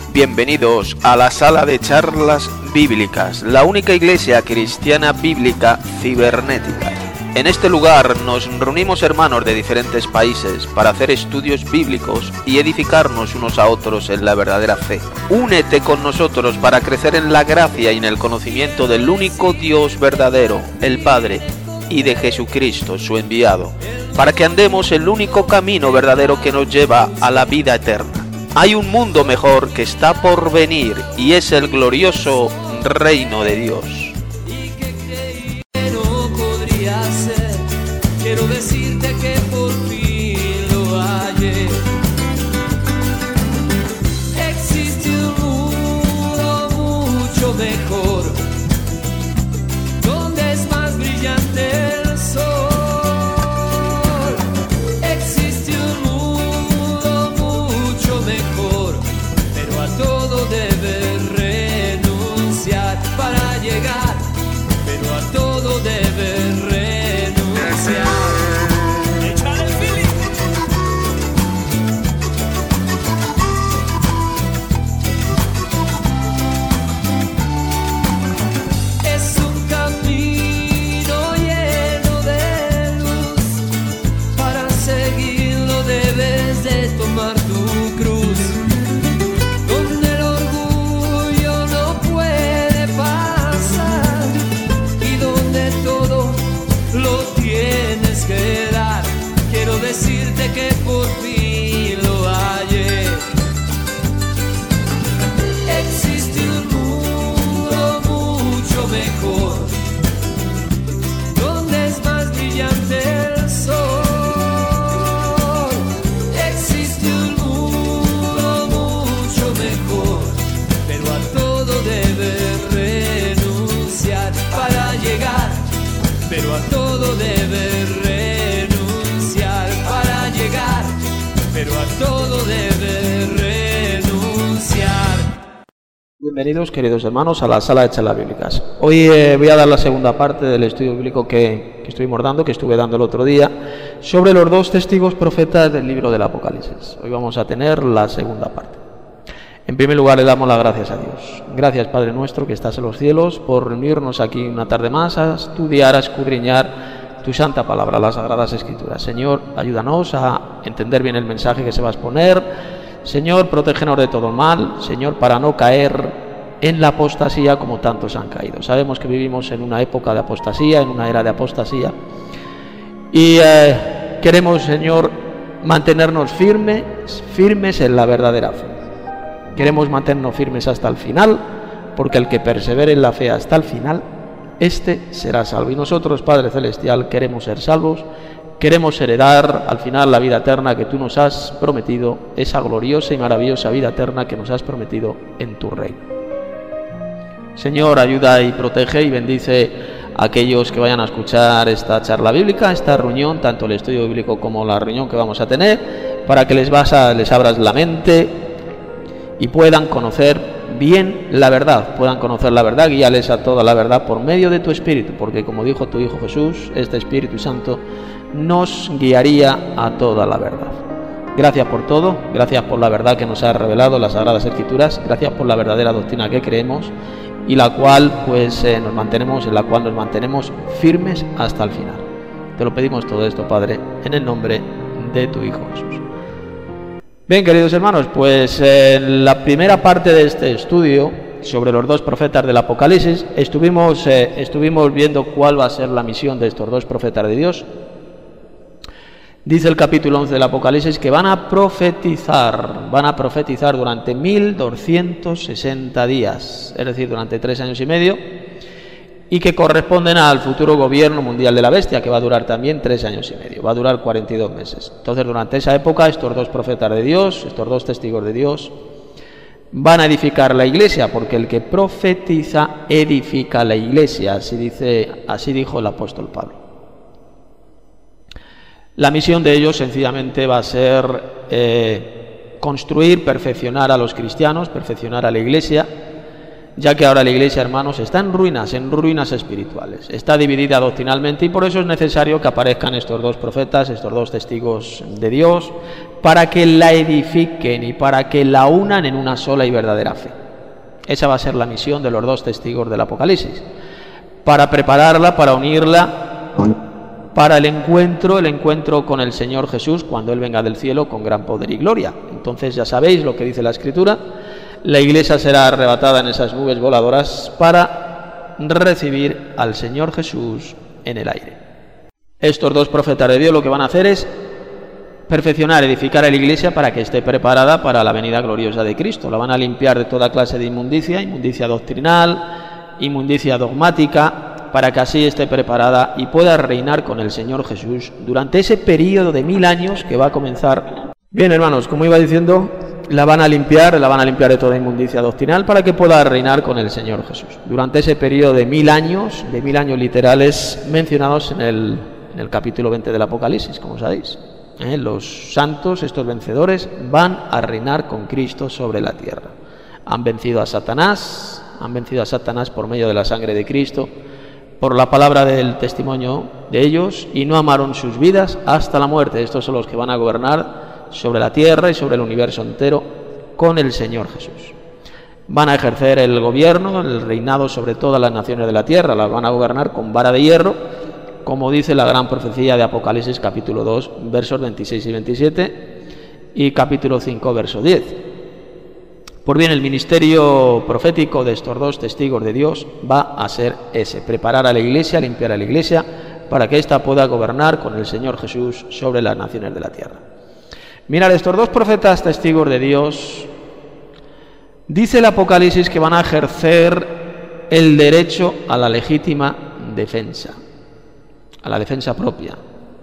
Bienvenidos a la sala de charlas bíblicas, la única iglesia cristiana bíblica cibernética. En este lugar nos reunimos hermanos de diferentes países para hacer estudios bíblicos y edificarnos unos a otros en la verdadera fe. Únete con nosotros para crecer en la gracia y en el conocimiento del único Dios verdadero, el Padre, y de Jesucristo, su enviado, para que andemos el único camino verdadero que nos lleva a la vida eterna. Hay un mundo mejor que está por venir y es el glorioso reino de Dios. Quiero decirte que por fin lo hallé. Existe un mundo mucho mejor, donde es más brillante el sol. Existe un mundo mucho mejor, pero a todo debes renunciar para llegar, pero a todo debes renunciar. Es un camino lleno de luz, para seguirlo debes de tomar tu cruz, donde el orgullo no puede pasar y donde todo lo tienes que dar. Quiero decirte que por fin lo hallé. Existe un mundo mucho mejor, donde es más brillante el sol. Existe un mundo mucho mejor, pero a todo debes renunciar para llegar, pero a todo debes renunciar para llegar, pero a todo debes renunciar. Bienvenidos, queridos hermanos, a la sala de charlas bíblicas. Hoy voy a dar la segunda parte del estudio bíblico que estuve dando el otro día, sobre los dos testigos profetas del libro del Apocalipsis. Hoy vamos a tener la segunda parte. En primer lugar, le damos las gracias a Dios. Gracias, Padre nuestro, que estás en los cielos, por reunirnos aquí una tarde más a estudiar, a escudriñar tu santa palabra, las Sagradas Escrituras. Señor, ayúdanos a entender bien el mensaje que se va a exponer. Señor, protégenos de todo el mal. Señor, para no caer en la apostasía como tantos han caído. Sabemos que vivimos en una época de apostasía, en una era de apostasía. Y queremos, Señor, mantenernos firmes en la verdadera fe. Queremos mantenernos firmes hasta el final, porque el que persevere en la fe hasta el final, este será salvo. Y nosotros, Padre Celestial, queremos ser salvos, queremos heredar al final la vida eterna que tú nos has prometido, esa gloriosa y maravillosa vida eterna que nos has prometido en tu reino. Señor, ayuda y protege y bendice a aquellos que vayan a escuchar esta charla bíblica, esta reunión, tanto el estudio bíblico como la reunión que vamos a tener, para que les abras la mente y puedan conocer bien la verdad, guíales a toda la verdad por medio de tu Espíritu, porque como dijo tu Hijo Jesús, este Espíritu Santo nos guiaría a toda la verdad. Gracias por todo, gracias por la verdad que nos ha revelado las Sagradas Escrituras, gracias por la verdadera doctrina que creemos y la cual nos mantenemos firmes hasta el final. Te lo pedimos todo esto, Padre, en el nombre de tu Hijo Jesús. Bien, queridos hermanos, pues en la primera parte de este estudio sobre los dos profetas del Apocalipsis estuvimos viendo cuál va a ser la misión de estos dos profetas de Dios. Dice el capítulo 11 del Apocalipsis que van a profetizar durante 1260 días, es decir, durante 3 años y medio, y que corresponden al futuro gobierno mundial de la bestia, que va a durar también 3 años y medio, va a durar 42 meses. Entonces, durante esa época, estos dos profetas de Dios, estos dos testigos de Dios, van a edificar la iglesia, porque el que profetiza edifica la iglesia, así dijo el apóstol Pablo. La misión de ellos sencillamente va a ser construir, perfeccionar a los cristianos, perfeccionar a la iglesia, ya que ahora la Iglesia, hermanos, está en ruinas espirituales, está dividida doctrinalmente, y por eso es necesario que aparezcan estos dos profetas, estos dos testigos de Dios, para que la edifiquen y para que la unan en una sola y verdadera fe. Esa va a ser la misión de los dos testigos del Apocalipsis, para prepararla, para unirla, para el encuentro con el Señor Jesús cuando Él venga del cielo con gran poder y gloria. Entonces ya sabéis lo que dice la Escritura: la Iglesia será arrebatada en esas nubes voladoras para recibir al Señor Jesús en el aire. Estos dos profetas de Dios lo que van a hacer es perfeccionar, edificar a la Iglesia para que esté preparada para la venida gloriosa de Cristo. La van a limpiar de toda clase de inmundicia doctrinal, inmundicia dogmática, para que así esté preparada y pueda reinar con el Señor Jesús durante ese periodo de 1000 años que va a comenzar. Bien, hermanos, como iba diciendo, la van a limpiar de toda inmundicia doctrinal para que pueda reinar con el Señor Jesús durante ese periodo de 1000 años, literales mencionados en el capítulo 20 del Apocalipsis, como sabéis. Los santos, estos vencedores, van a reinar con Cristo sobre la tierra. Han vencido a Satanás por medio de la sangre de Cristo, por la palabra del testimonio de ellos, y no amaron sus vidas hasta la muerte. Estos son los que van a gobernar sobre la tierra y sobre el universo entero con el Señor Jesús. Van a ejercer el gobierno, el reinado sobre todas las naciones de la tierra, las van a gobernar con vara de hierro, como dice la gran profecía de Apocalipsis capítulo 2, versos 26 y 27, y capítulo 5, verso 10. Pues bien, el ministerio profético de estos dos testigos de Dios va a ser ese: preparar a la Iglesia, limpiar a la Iglesia, para que ésta pueda gobernar con el Señor Jesús sobre las naciones de la tierra. Mirad, estos dos profetas testigos de Dios, dice el Apocalipsis que van a ejercer el derecho a la legítima defensa, a la defensa propia.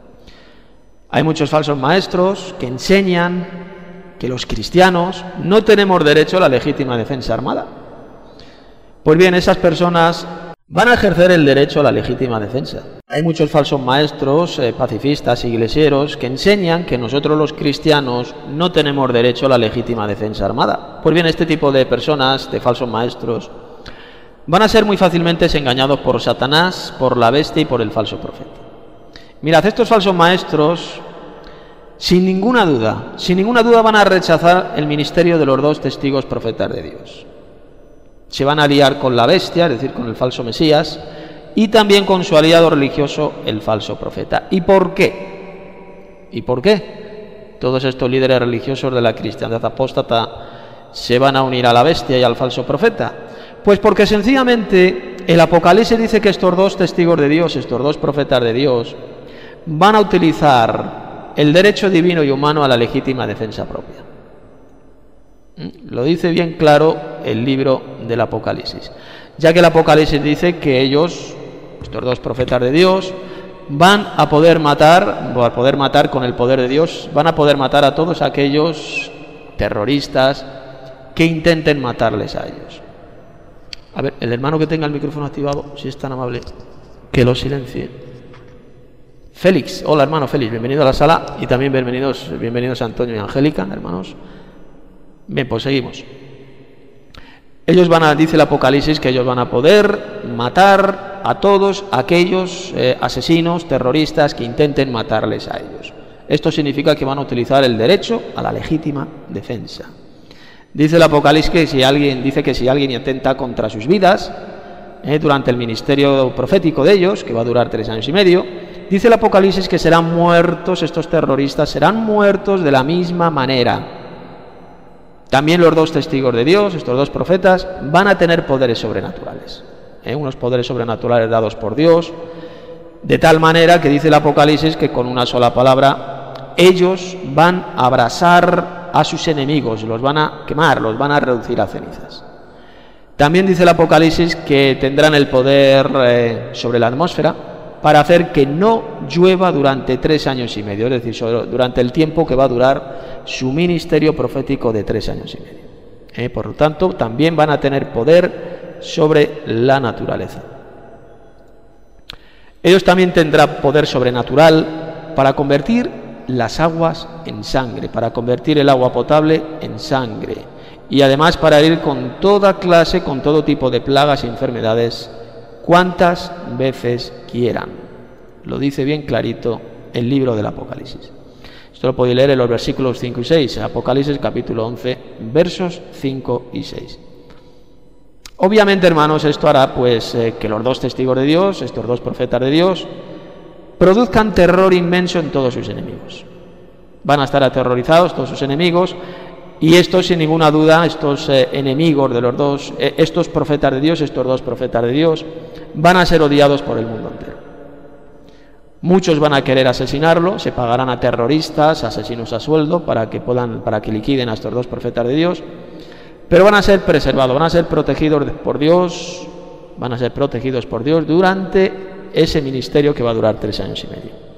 Hay muchos falsos maestros que enseñan que los cristianos no tenemos derecho a la legítima defensa armada. Pues bien, esas personas van a ejercer el derecho a la legítima defensa. Hay muchos falsos maestros, pacifistas, iglesieros, que enseñan que nosotros los cristianos no tenemos derecho a la legítima defensa armada. Pues bien, este tipo de personas, de falsos maestros, van a ser muy fácilmente engañados por Satanás, por la bestia y por el falso profeta. Mirad, estos falsos maestros, sin ninguna duda van a rechazar el ministerio de los dos testigos profetas de Dios. Se van a aliar con la bestia, es decir, con el falso Mesías, y también con su aliado religioso, el falso profeta. ¿Y por qué? Todos estos líderes religiosos de la cristiandad apóstata se van a unir a la bestia y al falso profeta. Pues porque sencillamente el Apocalipsis dice que estos dos testigos de Dios, estos dos profetas de Dios, van a utilizar el derecho divino y humano a la legítima defensa propia. Lo dice bien claro el libro del Apocalipsis, ya que el Apocalipsis dice que ellos, estos dos profetas de Dios, van a poder matar con el poder de Dios, van a poder matar a todos aquellos terroristas que intenten matarles a ellos. A ver, el hermano que tenga el micrófono activado, si es tan amable, que lo silencie. Félix, hola hermano Félix, bienvenido a la sala, y también bienvenidos Antonio y Angélica, hermanos. Bien, pues seguimos. Dice el Apocalipsis que ellos van a poder matar a todos aquellos asesinos, terroristas que intenten matarles a ellos. Esto significa que van a utilizar el derecho a la legítima defensa. Dice el Apocalipsis que si alguien atenta contra sus vidas, durante el ministerio profético de ellos, que va a durar 3 años y medio, dice el Apocalipsis que serán muertos, estos terroristas serán muertos de la misma manera. También los dos testigos de Dios, estos dos profetas, van a tener poderes sobrenaturales, unos poderes sobrenaturales dados por Dios, de tal manera que dice el Apocalipsis que con una sola palabra ellos van a abrasar a sus enemigos, los van a quemar, los van a reducir a cenizas. También dice el Apocalipsis que tendrán el poder sobre la atmósfera para hacer que no llueva durante 3 años y medio, es decir, durante el tiempo que va a durar su ministerio profético de 3 años y medio. Por lo tanto, también van a tener poder sobre la naturaleza. Ellos también tendrán poder sobrenatural para convertir las aguas en sangre, para convertir el agua potable en sangre, y además para herir con toda clase, con todo tipo de plagas y enfermedades, cuantas veces quieran. Lo dice bien clarito el libro del Apocalipsis. Esto lo podéis leer en los versículos 5 y 6, Apocalipsis capítulo 11, versos 5 y 6. Obviamente, hermanos, esto hará pues que los dos testigos de Dios, estos dos profetas de Dios, produzcan terror inmenso en todos sus enemigos. Van a estar aterrorizados todos sus enemigos, y estos, sin ninguna duda, estos enemigos de los dos, estos profetas de Dios, estos dos profetas de Dios, van a ser odiados por el mundo entero. Muchos van a querer asesinarlo, se pagarán a terroristas, asesinos a sueldo, para que liquiden a estos dos profetas de Dios, pero van a ser preservados, van a ser protegidos por Dios, durante ese ministerio que va a durar 3 años y medio.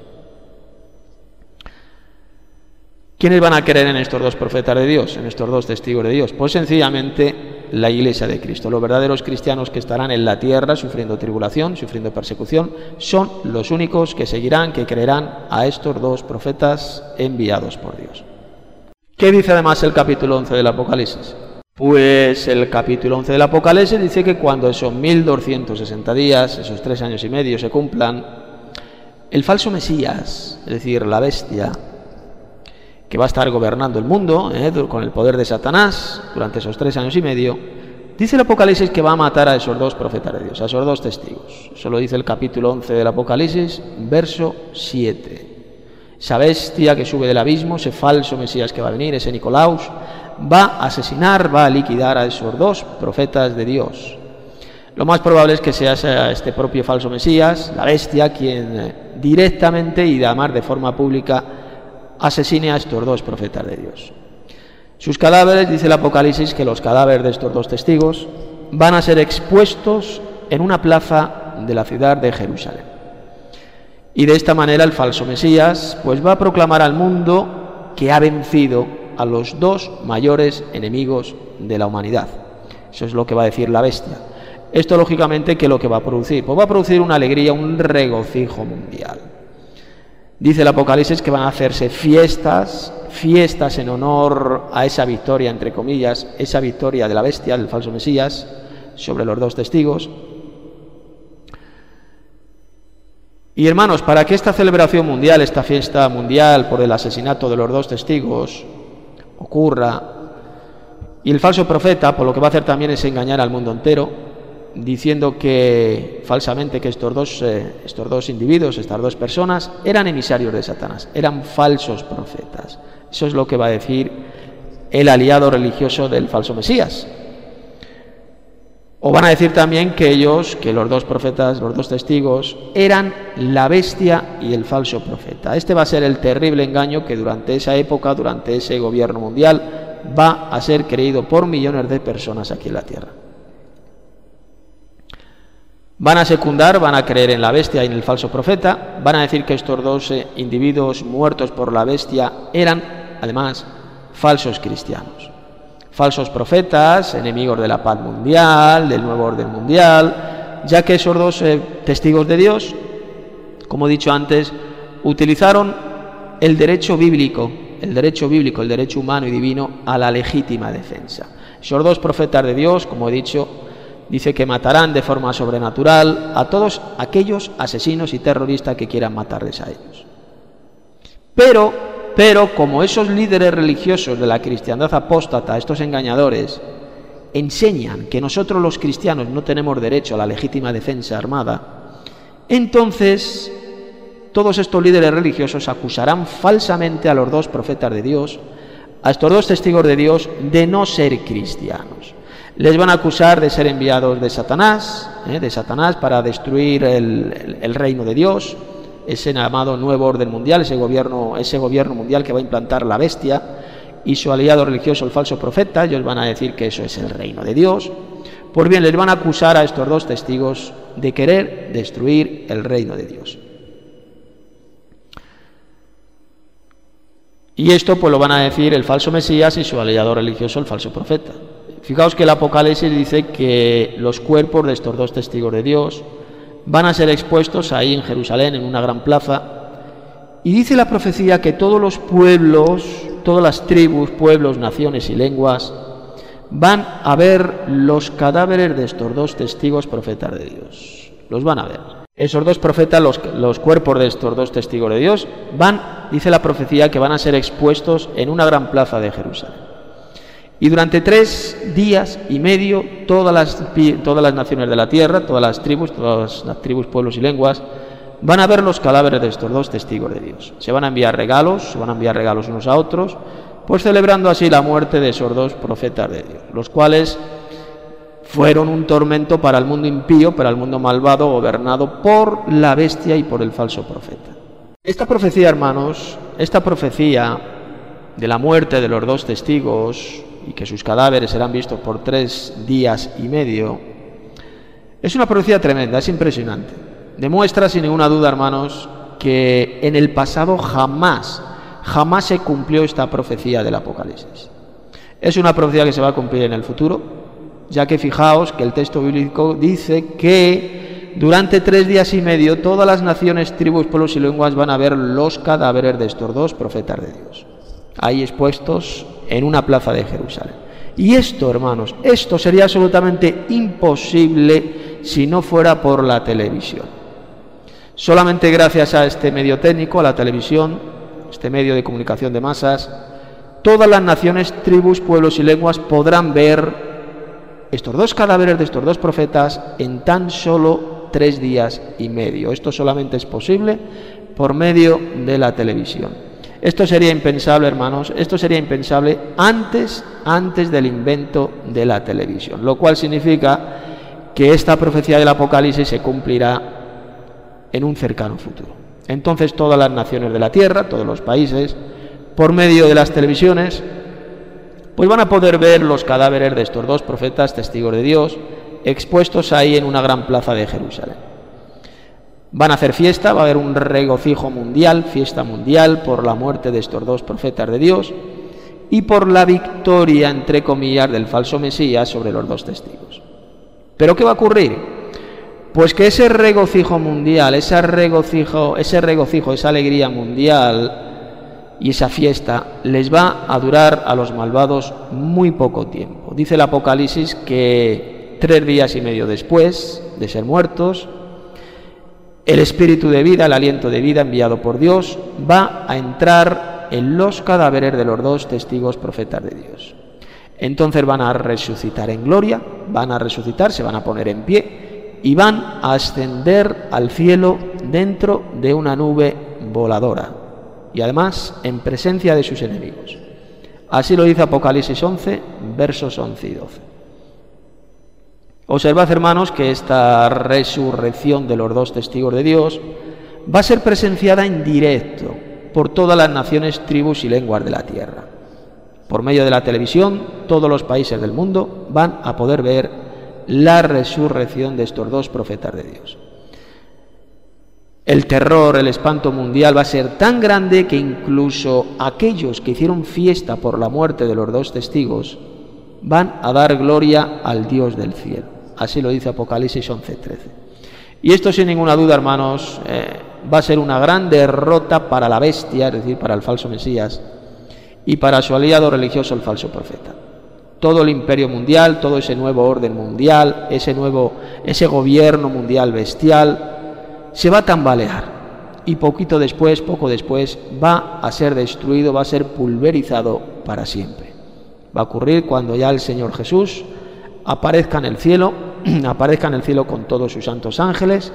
¿Quiénes van a creer en estos dos profetas de Dios, en estos dos testigos de Dios? Pues sencillamente la Iglesia de Cristo. Los verdaderos cristianos que estarán en la tierra sufriendo tribulación, sufriendo persecución, son los únicos que seguirán, que creerán a estos dos profetas enviados por Dios. ¿Qué dice además el capítulo 11 del Apocalipsis? Pues el capítulo 11 del Apocalipsis dice que cuando esos 1260 días, esos 3 años y medio se cumplan, el falso Mesías, es decir, la bestia, que va a estar gobernando el mundo con el poder de Satanás durante esos 3 años y medio, dice el Apocalipsis que va a matar a esos dos profetas de Dios, a esos dos testigos. Eso lo dice el capítulo 11 del Apocalipsis, verso 7. Esa bestia que sube del abismo, ese falso Mesías que va a venir, ese Nicolaus, va a asesinar, va a liquidar a esos dos profetas de Dios. Lo más probable es que sea este propio falso Mesías, la bestia, quien directamente y además de forma pública asesine a estos dos profetas de Dios. Sus cadáveres, dice el Apocalipsis, que los cadáveres de estos dos testigos van a ser expuestos en una plaza de la ciudad de Jerusalén. Y de esta manera el falso Mesías pues va a proclamar al mundo que ha vencido a los dos mayores enemigos de la humanidad. Eso es lo que va a decir la bestia. Esto, lógicamente, ¿qué es lo que va a producir? Pues va a producir una alegría, un regocijo mundial. Dice el Apocalipsis que van a hacerse fiestas en honor a esa victoria, entre comillas, esa victoria de la bestia, del falso Mesías, sobre los dos testigos. Y hermanos, para que esta celebración mundial, esta fiesta mundial por el asesinato de los dos testigos ocurra, y el falso profeta, por lo que va a hacer también es engañar al mundo entero, diciendo que falsamente que estos dos individuos, estas dos personas, eran emisarios de Satanás, eran falsos profetas. Eso es lo que va a decir el aliado religioso del falso Mesías. O van a decir también que ellos, que los dos profetas, los dos testigos, eran la bestia y el falso profeta. Este va a ser el terrible engaño que durante esa época, durante ese gobierno mundial, va a ser creído por millones de personas aquí en la tierra. Van a secundar, van a creer en la bestia y en el falso profeta, van a decir que estos dos individuos muertos por la bestia eran, además, falsos cristianos, falsos profetas, enemigos de la paz mundial, del nuevo orden mundial, ya que esos dos testigos de Dios, como he dicho antes, utilizaron el derecho bíblico, el derecho humano y divino a la legítima defensa. Esos dos profetas de Dios, como he dicho, dice que matarán de forma sobrenatural a todos aquellos asesinos y terroristas que quieran matarles a ellos. Pero como esos líderes religiosos de la cristiandad apóstata, estos engañadores, enseñan que nosotros los cristianos no tenemos derecho a la legítima defensa armada, entonces todos estos líderes religiosos acusarán falsamente a los dos profetas de Dios, a estos dos testigos de Dios, de no ser cristianos. Les van a acusar de ser enviados de Satanás para destruir el reino de Dios, ese llamado nuevo orden mundial, ese gobierno mundial que va a implantar la bestia y su aliado religioso, el falso profeta. Ellos van a decir que eso es el reino de Dios. Pues bien, les van a acusar a estos dos testigos de querer destruir el reino de Dios. Y esto pues lo van a decir el falso Mesías y su aliado religioso, el falso profeta. Fijaos que el Apocalipsis dice que los cuerpos de estos dos testigos de Dios van a ser expuestos ahí en Jerusalén, en una gran plaza, y dice la profecía que todos los pueblos, todas las tribus, pueblos, naciones y lenguas van a ver los cadáveres de estos dos testigos profetas de Dios. Los van a ver. Esos dos profetas, los cuerpos de estos dos testigos de Dios, dice la profecía, que van a ser expuestos en una gran plaza de Jerusalén. Y durante 3 días y medio, todas las naciones de la tierra, todas las tribus, pueblos y lenguas, van a ver los cadáveres de estos dos testigos de Dios. Se van a enviar regalos unos a otros, pues celebrando así la muerte de esos dos profetas de Dios, los cuales fueron un tormento para el mundo impío, para el mundo malvado, gobernado por la bestia y por el falso profeta. Esta profecía, hermanos, esta profecía de la muerte de los dos testigos y que sus cadáveres serán vistos por 3 días y medio, es una profecía tremenda, es impresionante. Demuestra sin ninguna duda, hermanos, que en el pasado jamás se cumplió esta profecía del Apocalipsis. Es una profecía que se va a cumplir en el futuro, ya que fijaos que el texto bíblico dice que durante 3 días y medio todas las naciones, tribus, pueblos y lenguas van a ver los cadáveres de estos dos profetas de Dios, ahí expuestos en una plaza de Jerusalén. Y esto, hermanos, esto sería absolutamente imposible si no fuera por la televisión. Solamente gracias a este medio técnico, a la televisión, este medio de comunicación de masas, todas las naciones, tribus, pueblos y lenguas podrán ver estos dos cadáveres de estos dos profetas en tan solo 3 días y medio. Esto solamente es posible por medio de la televisión. Esto sería impensable, hermanos, esto sería impensable antes del invento de la televisión, lo cual significa que esta profecía del Apocalipsis se cumplirá en un cercano futuro. Entonces todas las naciones de la tierra, todos los países, por medio de las televisiones, pues van a poder ver los cadáveres de estos dos profetas, testigos de Dios, expuestos ahí en una gran plaza de Jerusalén. Van a hacer fiesta, va a haber un regocijo mundial, fiesta mundial por la muerte de estos dos profetas de Dios y por la victoria, entre comillas, del falso Mesías sobre los dos testigos. ¿Pero qué va a ocurrir? Pues que ese regocijo mundial, ese regocijo, esa alegría mundial y esa fiesta les va a durar a los malvados muy poco tiempo. Dice el Apocalipsis que 3 días y medio después de ser muertos, el espíritu de vida, el aliento de vida enviado por Dios, va a entrar en los cadáveres de los dos testigos profetas de Dios. Entonces van a resucitar en gloria, van a resucitar, se van a poner en pie y van a ascender al cielo dentro de una nube voladora y además en presencia de sus enemigos. Así lo dice Apocalipsis 11, versos 11 y 12. Observad, hermanos, que esta resurrección de los dos testigos de Dios va a ser presenciada en directo por todas las naciones, tribus y lenguas de la tierra. Por medio de la televisión, todos los países del mundo van a poder ver la resurrección de estos dos profetas de Dios. El terror, el espanto mundial va a ser tan grande que incluso aquellos que hicieron fiesta por la muerte de los dos testigos van a dar gloria al Dios del cielo. Así lo dice Apocalipsis 11:13. Y esto sin ninguna duda, hermanos, va a ser una gran derrota para la bestia, es decir, para el falso Mesías, y para su aliado religioso, el falso profeta. Todo el imperio mundial, todo ese nuevo orden mundial, ese gobierno mundial bestial, se va a tambalear y poco después va a ser destruido, va a ser pulverizado para siempre. Va a ocurrir cuando ya el Señor Jesús aparezca en el cielo con todos sus santos ángeles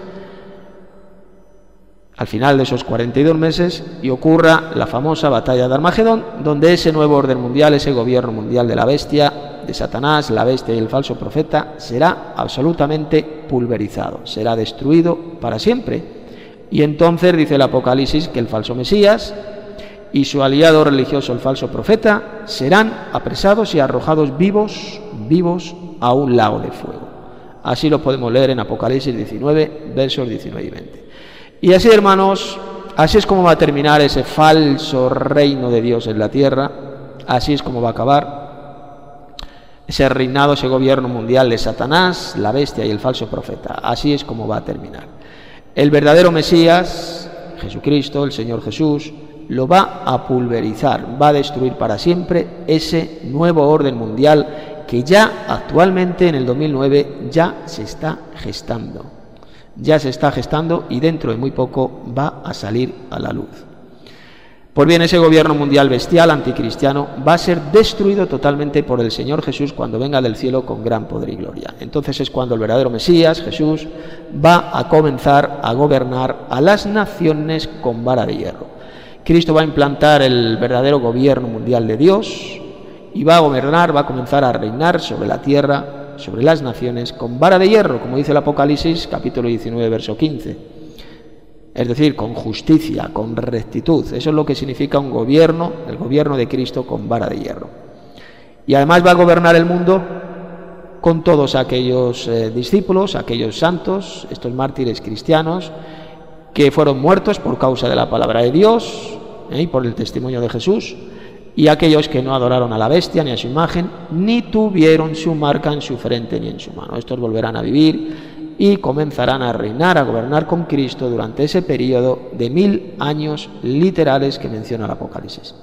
al final de esos 42 meses y ocurra la famosa batalla de Armagedón, donde ese nuevo orden mundial, ese gobierno mundial de la bestia, de Satanás, la bestia y el falso profeta, será absolutamente pulverizado, será destruido para siempre. Y entonces dice el Apocalipsis que el falso Mesías y su aliado religioso, el falso profeta, serán apresados y arrojados vivos a un lago de fuego. Así lo podemos leer en Apocalipsis 19, versos 19 y 20. Y así, hermanos, así es como va a terminar ese falso reino de Dios en la tierra, así es como va a acabar ese reinado, ese gobierno mundial de Satanás, la bestia y el falso profeta. Así es como va a terminar. El verdadero Mesías, Jesucristo, el Señor Jesús, lo va a pulverizar, va a destruir para siempre ese nuevo orden mundial que ya actualmente en el 2009 ya se está gestando. Ya se está gestando y dentro de muy poco va a salir a la luz. Pues bien, ese gobierno mundial bestial, anticristiano, va a ser destruido totalmente por el Señor Jesús cuando venga del cielo con gran poder y gloria. Entonces es cuando el verdadero Mesías, Jesús, va a comenzar a gobernar a las naciones con vara de hierro. Cristo va a implantar el verdadero gobierno mundial de Dios y va a gobernar, va a comenzar a reinar sobre la tierra, sobre las naciones, con vara de hierro, como dice el Apocalipsis, capítulo 19, verso 15. Es decir, con justicia, con rectitud. Eso es lo que significa un gobierno, el gobierno de Cristo con vara de hierro. Y además va a gobernar el mundo con todos aquellos discípulos, aquellos santos, estos mártires cristianos, que fueron muertos por causa de la palabra de Dios y por el testimonio de Jesús, y aquellos que no adoraron a la bestia ni a su imagen, ni tuvieron su marca en su frente ni en su mano. Estos volverán a vivir y comenzarán a reinar, a gobernar con Cristo durante ese periodo de 1000 años literales que menciona el Apocalipsis.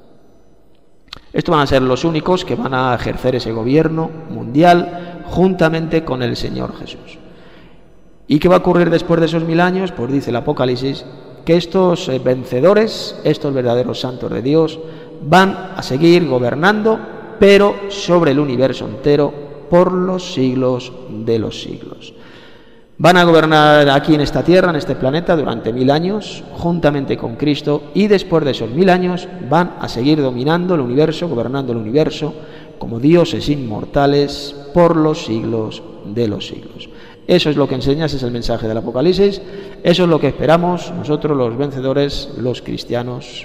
Estos van a ser los únicos que van a ejercer ese gobierno mundial juntamente con el Señor Jesús. ¿Y qué va a ocurrir después de esos 1000 años? Pues dice el Apocalipsis que estos vencedores, estos verdaderos santos de Dios, van a seguir gobernando, pero sobre el universo entero por los siglos de los siglos. Van a gobernar aquí en esta tierra, en este planeta, durante 1000 años, juntamente con Cristo, y después de esos 1000 años van a seguir dominando el universo, gobernando el universo, como dioses inmortales, por los siglos de los siglos. Eso es lo que enseña, ese es el mensaje del Apocalipsis, eso es lo que esperamos nosotros los vencedores, los cristianos,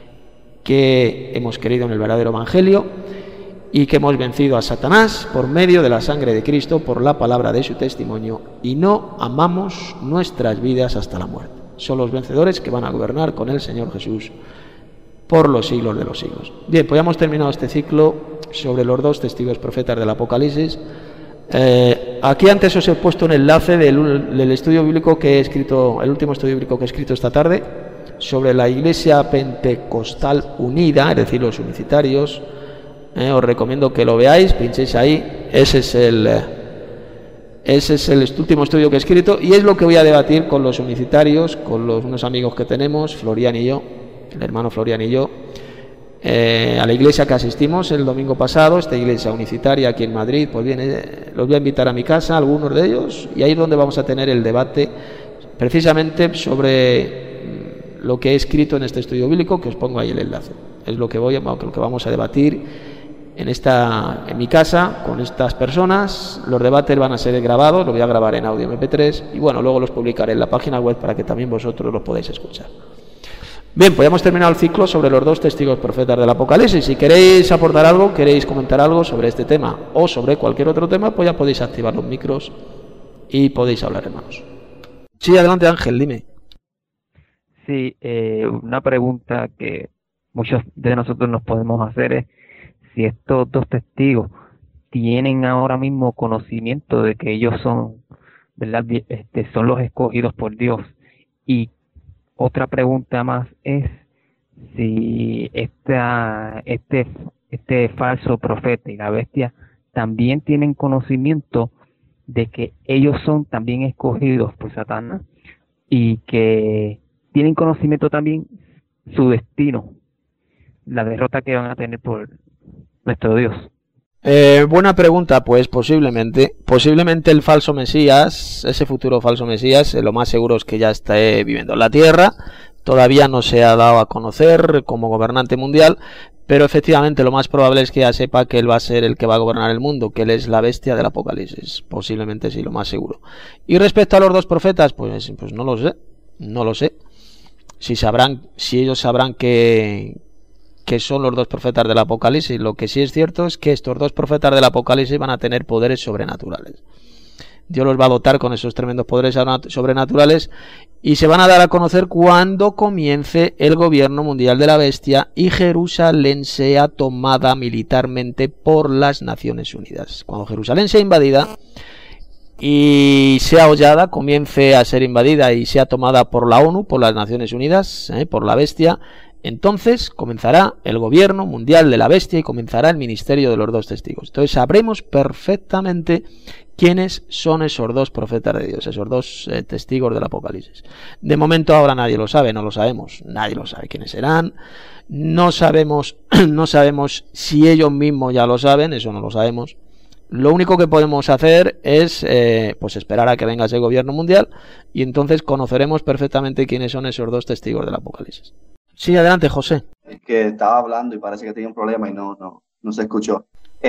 que hemos creído en el verdadero Evangelio, y que hemos vencido a Satanás por medio de la sangre de Cristo, por la palabra de su testimonio, y no amamos nuestras vidas hasta la muerte. Son los vencedores que van a gobernar con el Señor Jesús por los siglos de los siglos. Bien, pues ya hemos terminado este ciclo sobre los dos testigos profetas del Apocalipsis. Aquí antes os he puesto un enlace del estudio bíblico que he escrito, el último estudio bíblico que he escrito esta tarde, sobre la Iglesia Pentecostal Unida, es decir, los unicitarios. Os recomiendo que lo veáis, pinchéis ahí, ese es el último estudio que he escrito, y es lo que voy a debatir con los unicitarios, con unos amigos que tenemos, Florian y yo, el hermano Florian y yo, a la iglesia que asistimos el domingo pasado, esta iglesia unicitaria aquí en Madrid. Pues bien, los voy a invitar a mi casa, algunos de ellos, y ahí es donde vamos a tener el debate precisamente sobre lo que he escrito en este estudio bíblico, que os pongo ahí el enlace. Es lo que vamos a debatir en mi casa con estas personas. Los debates van a ser grabados, lo voy a grabar en audio MP3 y bueno, luego los publicaré en la página web para que también vosotros los podáis escuchar. Bien, pues ya hemos terminado el ciclo sobre los dos testigos profetas del Apocalipsis. Si queréis aportar algo, queréis comentar algo sobre este tema o sobre cualquier otro tema, pues ya podéis activar los micros y podéis hablar, hermanos. Sí, adelante Ángel, dime. Sí, una pregunta que muchos de nosotros nos podemos hacer es si estos dos testigos tienen ahora mismo conocimiento de que ellos son, ¿verdad? Son los escogidos por Dios. Y otra pregunta más es si este falso profeta y la bestia también tienen conocimiento de que ellos son también escogidos por Satanás y que tienen conocimiento también su destino, la derrota que van a tener por nuestro Dios. Buena pregunta. Pues posiblemente el falso Mesías, ese futuro falso Mesías, lo más seguro es que ya esté viviendo en la tierra. Todavía no se ha dado a conocer como gobernante mundial, pero efectivamente lo más probable es que ya sepa que él va a ser el que va a gobernar el mundo, que él es la bestia del Apocalipsis. Posiblemente sí, lo más seguro. Y respecto a los dos profetas, pues no lo sé. Si ellos sabrán que son los dos profetas del Apocalipsis. Lo que sí es cierto es que estos dos profetas del Apocalipsis van a tener poderes sobrenaturales. Dios los va a dotar con esos tremendos poderes sobrenaturales y se van a dar a conocer cuando comience el gobierno mundial de la bestia y Jerusalén sea tomada militarmente por las Naciones Unidas. Cuando Jerusalén sea invadida y sea hollada, comience a ser invadida y sea tomada por la ONU, por las Naciones Unidas, por la bestia, Entonces comenzará el gobierno mundial de la bestia y comenzará el ministerio de los dos testigos. Entonces sabremos perfectamente quiénes son esos dos profetas de Dios, esos dos testigos del Apocalipsis. De momento ahora nadie lo sabe, no lo sabemos, nadie lo sabe quiénes serán, no sabemos si ellos mismos ya lo saben, eso no lo sabemos. Lo único que podemos hacer es pues esperar a que venga ese gobierno mundial y entonces conoceremos perfectamente quiénes son esos dos testigos del Apocalipsis. Sí, adelante, José. Es que estaba hablando y parece que tenía un problema y no se escuchó.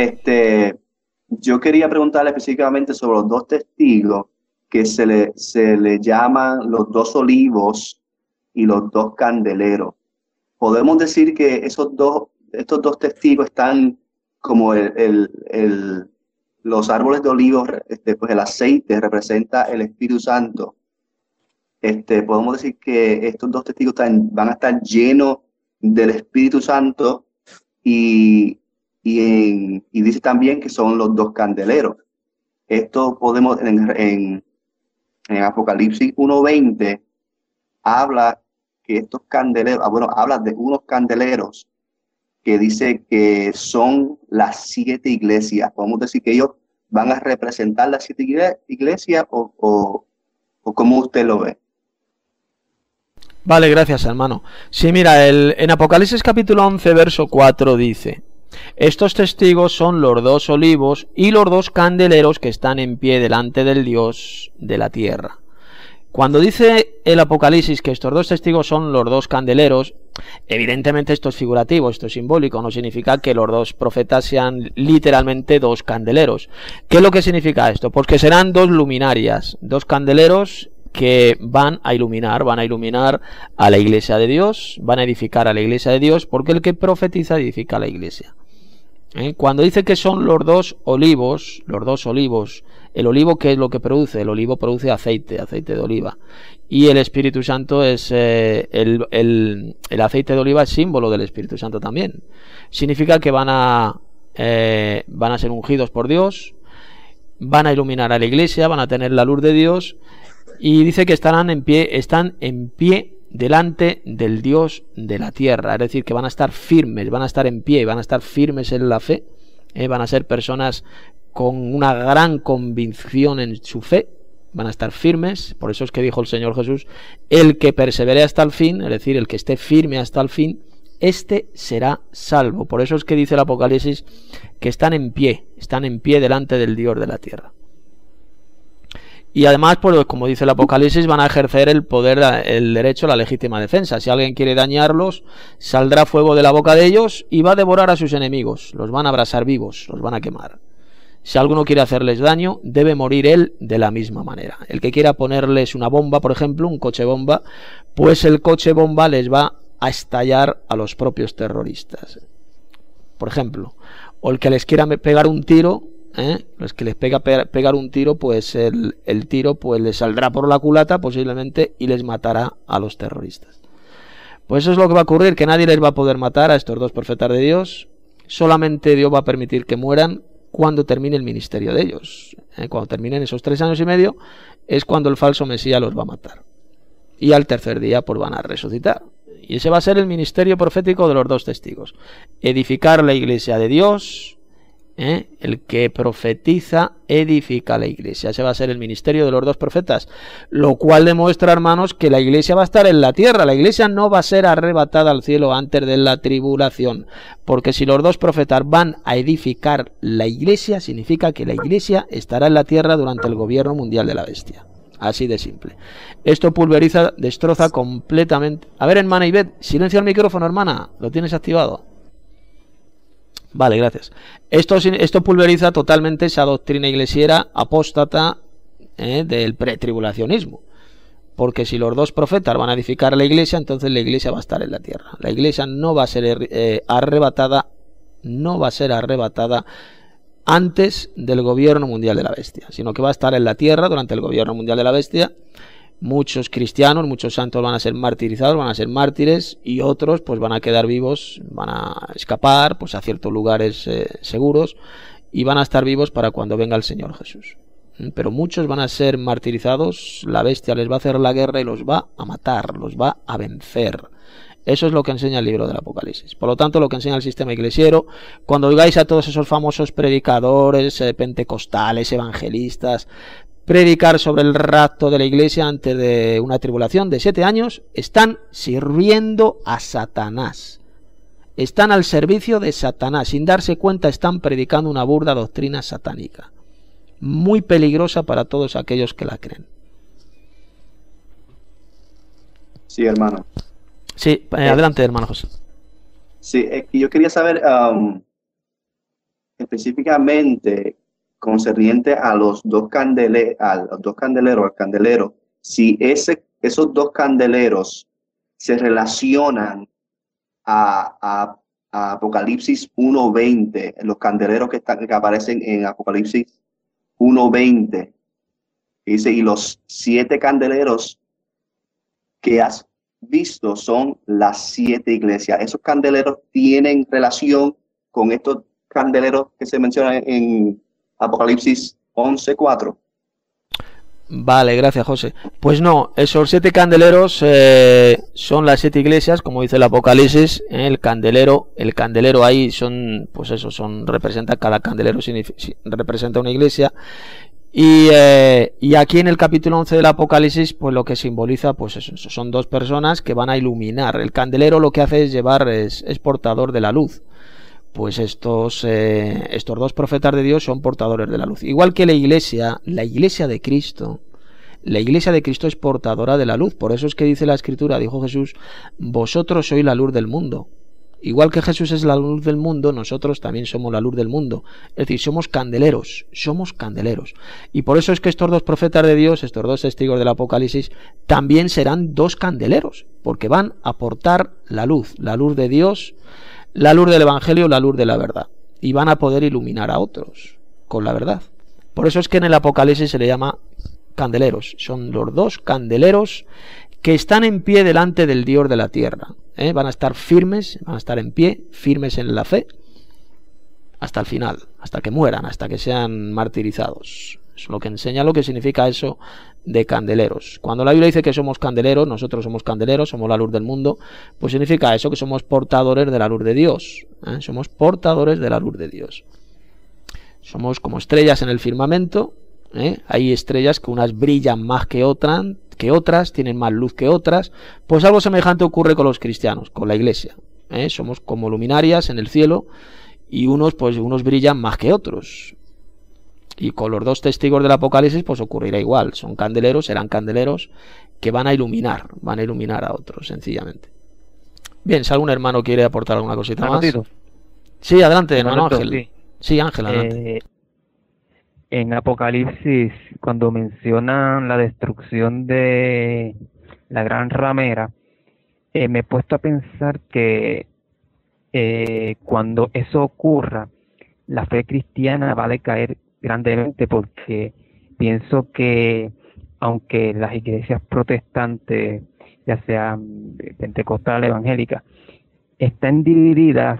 Yo quería preguntarle específicamente sobre los dos testigos que se le llaman los dos olivos y los dos candeleros. Podemos decir que estos dos testigos están como los árboles de olivos, pues el aceite representa el Espíritu Santo. Podemos decir que estos dos testigos van a estar llenos del Espíritu Santo y dice también que son los dos candeleros. Esto podemos en Apocalipsis 1:20 habla que estos candeleros, habla de unos candeleros que dice que son las 7 iglesias. Podemos decir que ellos van a representar las 7 iglesias o ¿cómo usted lo ve? Vale, gracias, hermano. Sí, mira, en Apocalipsis capítulo 11, verso 4 dice: estos testigos son los dos olivos y los dos candeleros que están en pie delante del Dios de la tierra. Cuando dice el Apocalipsis que estos dos testigos son los dos candeleros, evidentemente esto es figurativo, esto es simbólico, no significa que los dos profetas sean literalmente dos candeleros. ¿Qué es lo que significa esto? Pues que serán dos luminarias, dos candeleros que van a iluminar a la iglesia de Dios, van a edificar a la iglesia de Dios, porque el que profetiza edifica a la iglesia. Cuando dice que son los dos olivos, el olivo, ¿qué es lo que produce? El olivo produce aceite de oliva, y el Espíritu Santo es el aceite de oliva es símbolo del Espíritu Santo también. Significa que van a ser ungidos por Dios, van a iluminar a la iglesia, van a tener la luz de Dios. Y dice que están en pie delante del Dios de la tierra, es decir, que van a estar firmes, van a estar en pie, van a estar firmes en la fe, van a ser personas con una gran convicción en su fe, van a estar firmes. Por eso es que dijo el Señor Jesús: el que persevere hasta el fin, es decir, el que esté firme hasta el fin, este será salvo. Por eso es que dice el Apocalipsis que están en pie delante del Dios de la tierra. Y además, pues como dice el Apocalipsis, van a ejercer el poder, el derecho a la legítima defensa. Si alguien quiere dañarlos, saldrá fuego de la boca de ellos y va a devorar a sus enemigos. Los van a abrasar vivos, los van a quemar. Si alguno quiere hacerles daño, debe morir él de la misma manera. El que quiera ponerles una bomba, por ejemplo, un coche bomba, pues el coche bomba les va a estallar a los propios terroristas. Por ejemplo, o el que les quiera pegar un tiro, los que les pegar un tiro, pues el tiro pues les saldrá por la culata posiblemente y les matará a los terroristas. Pues eso es lo que va a ocurrir, que nadie les va a poder matar a estos dos profetas de Dios. Solamente Dios va a permitir que mueran cuando termine el ministerio de ellos. Cuando terminen esos 3 años y medio es cuando el falso Mesías los va a matar. Y al tercer día pues van a resucitar. Y ese va a ser el ministerio profético de los dos testigos: edificar la iglesia de Dios. El que profetiza edifica la iglesia. Ese va a ser el ministerio de los dos profetas, lo cual demuestra, hermanos, que la iglesia va a estar en la tierra. La iglesia no va a ser arrebatada al cielo antes de la tribulación, porque si los dos profetas van a edificar la iglesia, significa que la iglesia estará en la tierra durante el gobierno mundial de la bestia. Así de simple. Esto pulveriza, destroza completamente. A ver, hermana Ivette, silencia el micrófono, hermana. ¿Lo tienes activado? Vale, gracias. Esto pulveriza totalmente esa doctrina iglesiera apóstata del pretribulacionismo. Porque si los dos profetas van a edificar la iglesia, entonces la iglesia va a estar en la tierra. La iglesia no va a ser arrebatada antes del gobierno mundial de la bestia, sino que va a estar en la tierra durante el gobierno mundial de la bestia. Muchos cristianos, muchos santos van a ser martirizados, van a ser mártires, y otros pues van a quedar vivos, van a escapar pues a ciertos lugares seguros, y van a estar vivos para cuando venga el Señor Jesús. Pero muchos van a ser martirizados, la bestia les va a hacer la guerra y los va a matar, los va a vencer. Eso es lo que enseña el libro del Apocalipsis. Por lo tanto, lo que enseña el sistema iglesiero, cuando oigáis a todos esos famosos predicadores, pentecostales, evangelistas, predicar sobre el rapto de la iglesia antes de una tribulación de 7 años, están sirviendo a Satanás. Están al servicio de Satanás. Sin darse cuenta, están predicando una burda doctrina satánica, muy peligrosa para todos aquellos que la creen. Sí, hermano. Sí, adelante, hermano José. Sí, yo quería saber específicamente concerniente a los dos candeleros, al candelero, si esos dos candeleros se relacionan a Apocalipsis 1:20, los candeleros que aparecen en Apocalipsis 1:20, dice, y los 7 candeleros que has visto son las 7 iglesias. ¿Esos candeleros tienen relación con estos candeleros que se mencionan en Apocalipsis 11:4? Vale, gracias, José. Pues no, esos 7 candeleros son las 7 iglesias, como dice el Apocalipsis. El candelero ahí son, pues eso, representa, cada candelero representa una iglesia. Y aquí en el capítulo 11 del Apocalipsis, pues lo que simboliza, pues eso, son 2 personas que van a iluminar. El candelero lo que hace es portador de la luz. Pues estos 2 profetas de Dios son portadores de la luz. Igual que la iglesia de Cristo. La iglesia de Cristo es portadora de la luz. Por eso es que dice la Escritura, dijo Jesús, vosotros sois la luz del mundo. Igual que Jesús es la luz del mundo, nosotros también somos la luz del mundo. Es decir, somos candeleros. Y por eso es que estos 2 profetas de Dios, estos 2 testigos del Apocalipsis, también serán 2 candeleros, porque van a portar la luz de Dios, la luz del Evangelio, la luz de la verdad, y van a poder iluminar a otros con la verdad. Por eso es que en el Apocalipsis se le llama candeleros. Son los 2 candeleros que están en pie delante del Dios de la tierra. Van a estar firmes, van a estar en pie, firmes en la fe, hasta el final, hasta que mueran, hasta que sean martirizados. Es lo que enseña lo que significa eso de candeleros. Cuando la Biblia dice que somos candeleros, nosotros somos candeleros, somos la luz del mundo, pues significa eso, que somos portadores de la luz de Dios. Somos portadores de la luz de Dios. Somos como estrellas en el firmamento. Hay estrellas que unas brillan más que otras, tienen más luz que otras. Pues algo semejante ocurre con los cristianos, con la iglesia. Somos como luminarias en el cielo, y unos brillan más que otros. Y con los 2 testigos del Apocalipsis pues ocurrirá igual. Serán candeleros que van a iluminar a otros, sencillamente. Bien, si algún hermano quiere aportar alguna cosita más. Sí, adelante, hermano Ángel. Sí, Ángel, adelante. En Apocalipsis, cuando mencionan la destrucción de la gran ramera, me he puesto a pensar que cuando eso ocurra, la fe cristiana va a decaer grandemente, porque pienso que aunque las iglesias protestantes, ya sean pentecostales, evangélicas, estén divididas,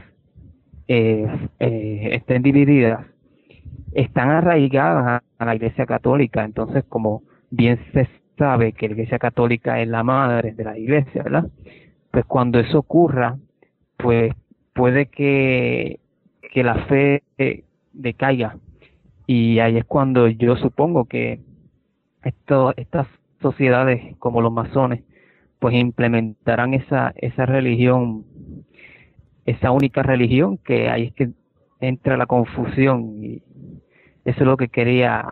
están arraigadas a la iglesia católica. Entonces, como bien se sabe que la iglesia católica es la madre de la iglesia, ¿verdad? Pues cuando eso ocurra, pues puede que la fe decaiga. Y ahí es cuando yo supongo que estas sociedades como los masones pues implementarán esa religión, esa única religión, que ahí es que entra la confusión. Y eso es lo que quería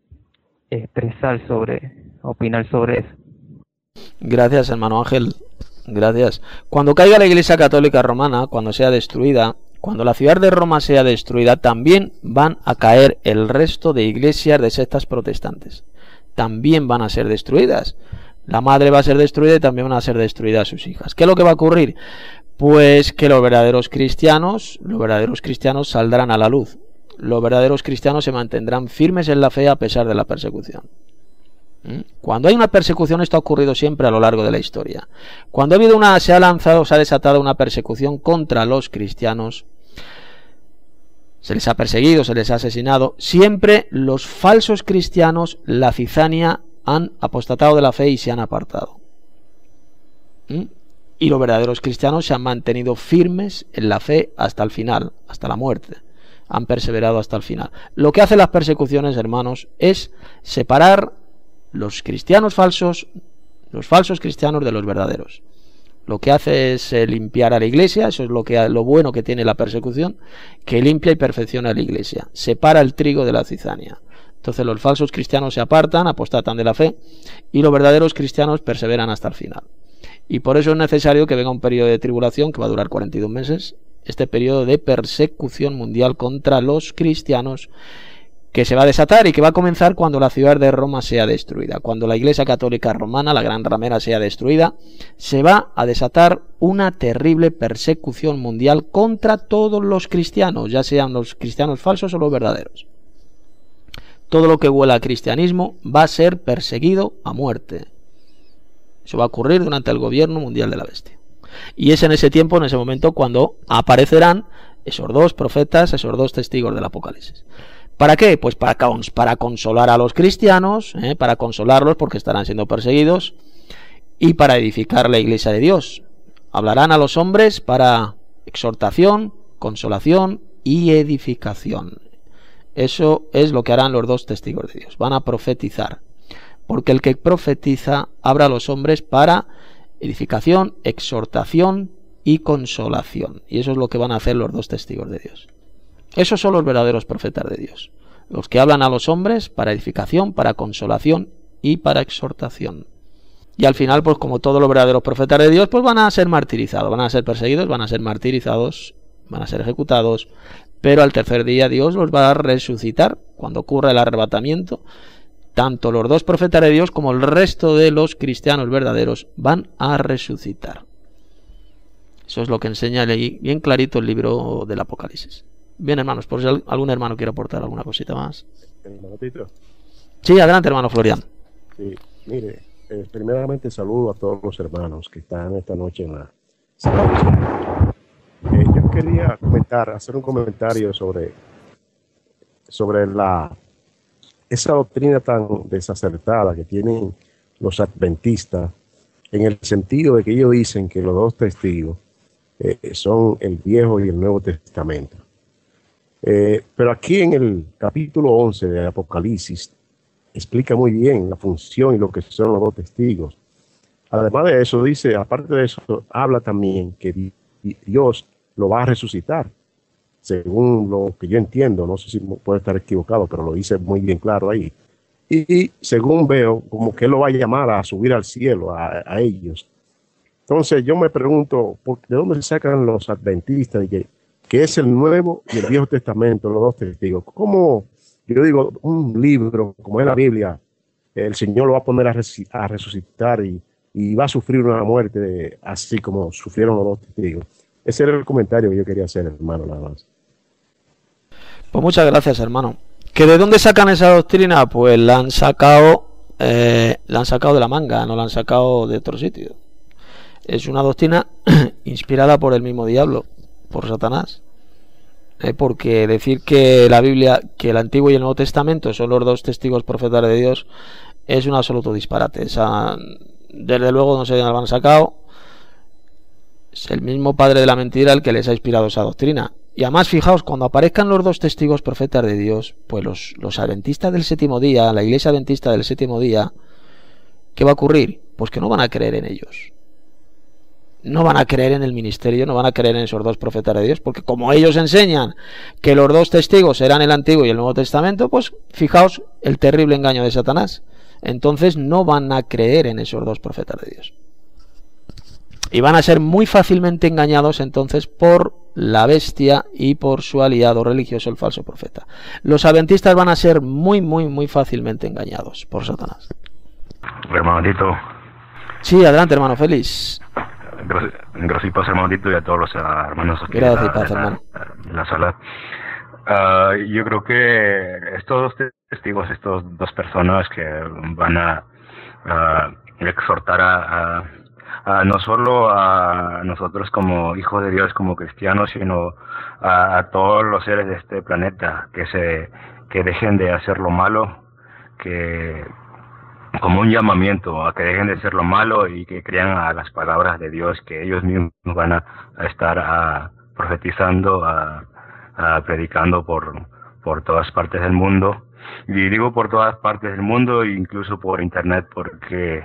opinar sobre eso. Gracias, hermano Ángel, gracias. Cuando caiga la Iglesia Católica Romana, cuando sea destruida, cuando la ciudad de Roma sea destruida, también van a caer el resto de iglesias de sectas protestantes. También van a ser destruidas. La madre va a ser destruida y también van a ser destruidas sus hijas. ¿Qué es lo que va a ocurrir? Pues que los verdaderos cristianos saldrán a la luz. Los verdaderos cristianos se mantendrán firmes en la fe a pesar de la persecución. Cuando hay una persecución, esto ha ocurrido siempre a lo largo de la historia. Cuando se ha desatado una persecución contra los cristianos, se les ha perseguido, se les ha asesinado, siempre los falsos cristianos, la cizania, han apostatado de la fe y se han apartado. Y los verdaderos cristianos se han mantenido firmes en la fe hasta el final, hasta la muerte. Han perseverado hasta el final. Lo que hacen las persecuciones, hermanos, es separar los cristianos falsos, los falsos cristianos de los verdaderos. Lo que hace es limpiar a la iglesia. Eso es lo bueno que tiene la persecución, que limpia y perfecciona a la iglesia. Separa el trigo de la cizaña. Entonces los falsos cristianos se apartan, apostatan de la fe, y los verdaderos cristianos perseveran hasta el final. Y por eso es necesario que venga un periodo de tribulación que va a durar 42 meses, este periodo de persecución mundial contra los cristianos, que se va a desatar y que va a comenzar cuando la ciudad de Roma sea destruida. Cuando la Iglesia Católica Romana, la gran ramera, sea destruida, se va a desatar una terrible persecución mundial contra todos los cristianos, ya sean los cristianos falsos o los verdaderos. Todo lo que huela a cristianismo va a ser perseguido a muerte. Eso va a ocurrir durante el gobierno mundial de la bestia. Y es en ese tiempo, en ese momento, cuando aparecerán esos dos profetas, esos dos testigos del Apocalipsis. ¿Para qué? Pues para consolar a los cristianos, para consolarlos porque estarán siendo perseguidos, y para edificar la iglesia de Dios. Hablarán a los hombres para exhortación, consolación y edificación. Eso es lo que harán los dos testigos de Dios. Van a profetizar. Porque el que profetiza habla a los hombres para edificación, exhortación y consolación. Y eso es lo que van a hacer los dos testigos de Dios. Esos son los verdaderos profetas de Dios. Los que hablan a los hombres para edificación, para consolación y para exhortación. Y al final, pues como todos los verdaderos profetas de Dios, pues van a ser martirizados, van a ser perseguidos, van a ser martirizados, van a ser ejecutados. Pero al tercer día Dios los va a resucitar cuando ocurra el arrebatamiento. Tanto los dos profetas de Dios como el resto de los cristianos verdaderos van a resucitar. Eso es lo que enseña bien clarito el libro del Apocalipsis. Bien, hermanos, por si algún hermano quiere aportar alguna cosita más. Hermano Tito. Sí, adelante, hermano Florian. Sí, mire, primeramente saludo a todos los hermanos que están esta noche en la sala. Yo quería hacer un comentario sobre esa doctrina tan desacertada que tienen los adventistas, en el sentido de que ellos dicen que los dos testigos son el Viejo y el Nuevo Testamento. Pero aquí en el capítulo 11 de Apocalipsis explica muy bien la función y lo que son los dos testigos. Además de eso, dice, aparte de eso, habla también que Dios lo va a resucitar, según lo que yo entiendo. No sé si puede estar equivocado, pero lo dice muy bien claro ahí. Y según veo, como que Él lo va a llamar a subir al cielo a ellos. Entonces yo me pregunto, ¿de dónde se sacan los adventistas de que es el Nuevo y el Viejo Testamento, los dos testigos? ¿Cómo? Yo digo, un libro como es la Biblia, el Señor lo va a poner a resucitar y va a sufrir una muerte así como sufrieron los dos testigos. Ese era el comentario que yo quería hacer, hermano, nada más. Pues muchas gracias, hermano. ¿Que de dónde sacan esa doctrina? Pues la han sacado de la manga, no la han sacado de otro sitio. Es una doctrina inspirada por el mismo diablo, por Satanás. Porque decir que la Biblia, que el Antiguo y el Nuevo Testamento son los dos testigos profetas de Dios, es un absoluto disparate. Desde luego no sé de dónde lo han sacado. Es el mismo padre de la mentira el que les ha inspirado esa doctrina. Y además, fijaos, cuando aparezcan los dos testigos profetas de Dios, pues los adventistas del séptimo día, la iglesia adventista del séptimo día, ¿qué va a ocurrir? Pues que no van a creer en ellos. No van a creer en el ministerio, no van a creer en esos dos profetas de Dios, porque como ellos enseñan que los dos testigos serán el Antiguo y el Nuevo Testamento, pues fijaos el terrible engaño de Satanás. Entonces no van a creer en esos dos profetas de Dios. Y van a ser muy fácilmente engañados entonces por la bestia y por su aliado religioso, el falso profeta. Los adventistas van a ser muy, muy, muy fácilmente engañados por Satanás. Hermano Tito. Sí, adelante, hermano Félix. Gracias y paz, hermano Tito, y a todos los hermanos aquí gracias y paz, hermano. En la sala. Yo creo que estos dos testigos, estas dos personas que van a exhortar no solo a nosotros como hijos de Dios, como cristianos, sino a todos los seres de este planeta, que dejen de hacer lo malo, que como un llamamiento a que dejen de ser lo malo y que crean a las palabras de Dios, que ellos mismos van a estar profetizando, predicando por todas partes del mundo. Y digo por todas partes del mundo, incluso por internet, porque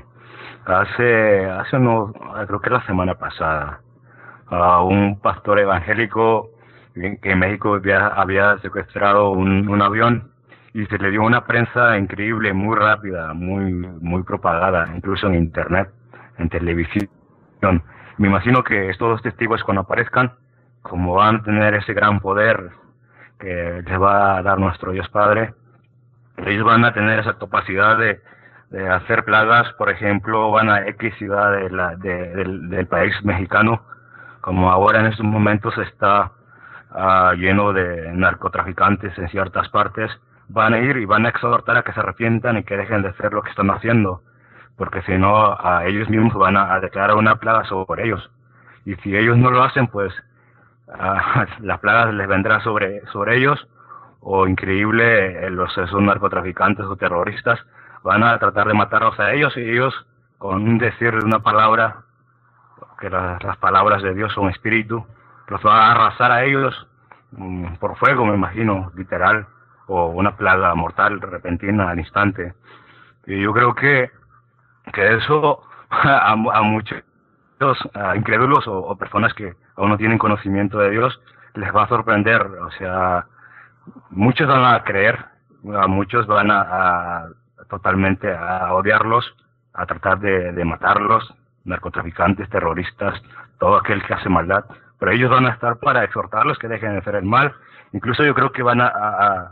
creo que la semana pasada, un pastor evangélico que en México había secuestrado un avión y se le dio una prensa increíble, muy rápida, muy propagada, incluso en internet, en televisión. Me imagino que estos dos testigos, cuando aparezcan, como van a tener ese gran poder que les va a dar nuestro Dios Padre, ellos van a tener esa capacidad de hacer plagas. Por ejemplo, van a X ciudad del país mexicano, como ahora en estos momentos está lleno de narcotraficantes en ciertas partes. Van a ir y van a exhortar a que se arrepientan y que dejen de hacer lo que están haciendo, porque si no, ellos mismos van a declarar una plaga sobre ellos. Y si ellos no lo hacen, pues la plaga les vendrá sobre ellos, o increíble, esos narcotraficantes o terroristas van a tratar de matarlos a ellos, y ellos, con un decir de una palabra, que las palabras de Dios son espíritu, los va a arrasar a ellos por fuego, me imagino, literal, o una plaga mortal repentina al instante. Y yo creo que eso a muchos incrédulos o personas que aún no tienen conocimiento de Dios les va a sorprender. O sea, muchos van a creer, muchos van a totalmente a odiarlos, a tratar de matarlos, narcotraficantes, terroristas, todo aquel que hace maldad, pero ellos van a estar para exhortarlos que dejen de hacer el mal. Incluso yo creo que van a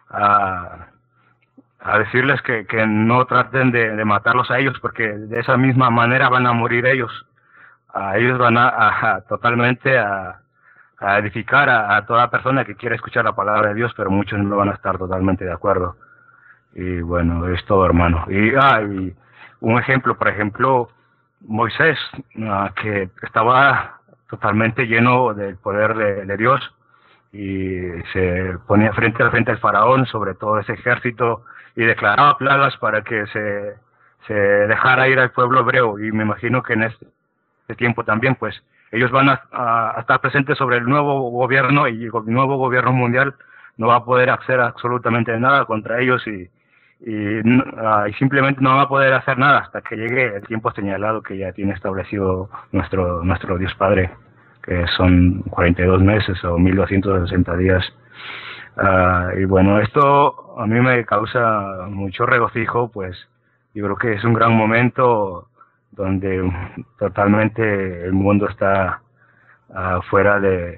decirles que no traten de matarlos a ellos, porque de esa misma manera van a morir ellos. Ellos van totalmente a edificar a toda persona que quiera escuchar la palabra de Dios, pero muchos no van a estar totalmente de acuerdo. Y bueno, es todo, hermano. Y un ejemplo, por ejemplo, Moisés, que estaba totalmente lleno del poder de Dios, y se ponía frente al faraón sobre todo ese ejército y declaraba plagas para que se dejara ir al pueblo hebreo. Y me imagino que en este tiempo también, pues, ellos van a estar presentes sobre el nuevo gobierno, y el nuevo gobierno mundial no va a poder hacer absolutamente nada contra ellos, y simplemente no va a poder hacer nada hasta que llegue el tiempo señalado que ya tiene establecido nuestro Dios Padre, que son 42 meses o 1260 días. Y bueno, esto a mí me causa mucho regocijo, pues yo creo que es un gran momento donde totalmente el mundo está fuera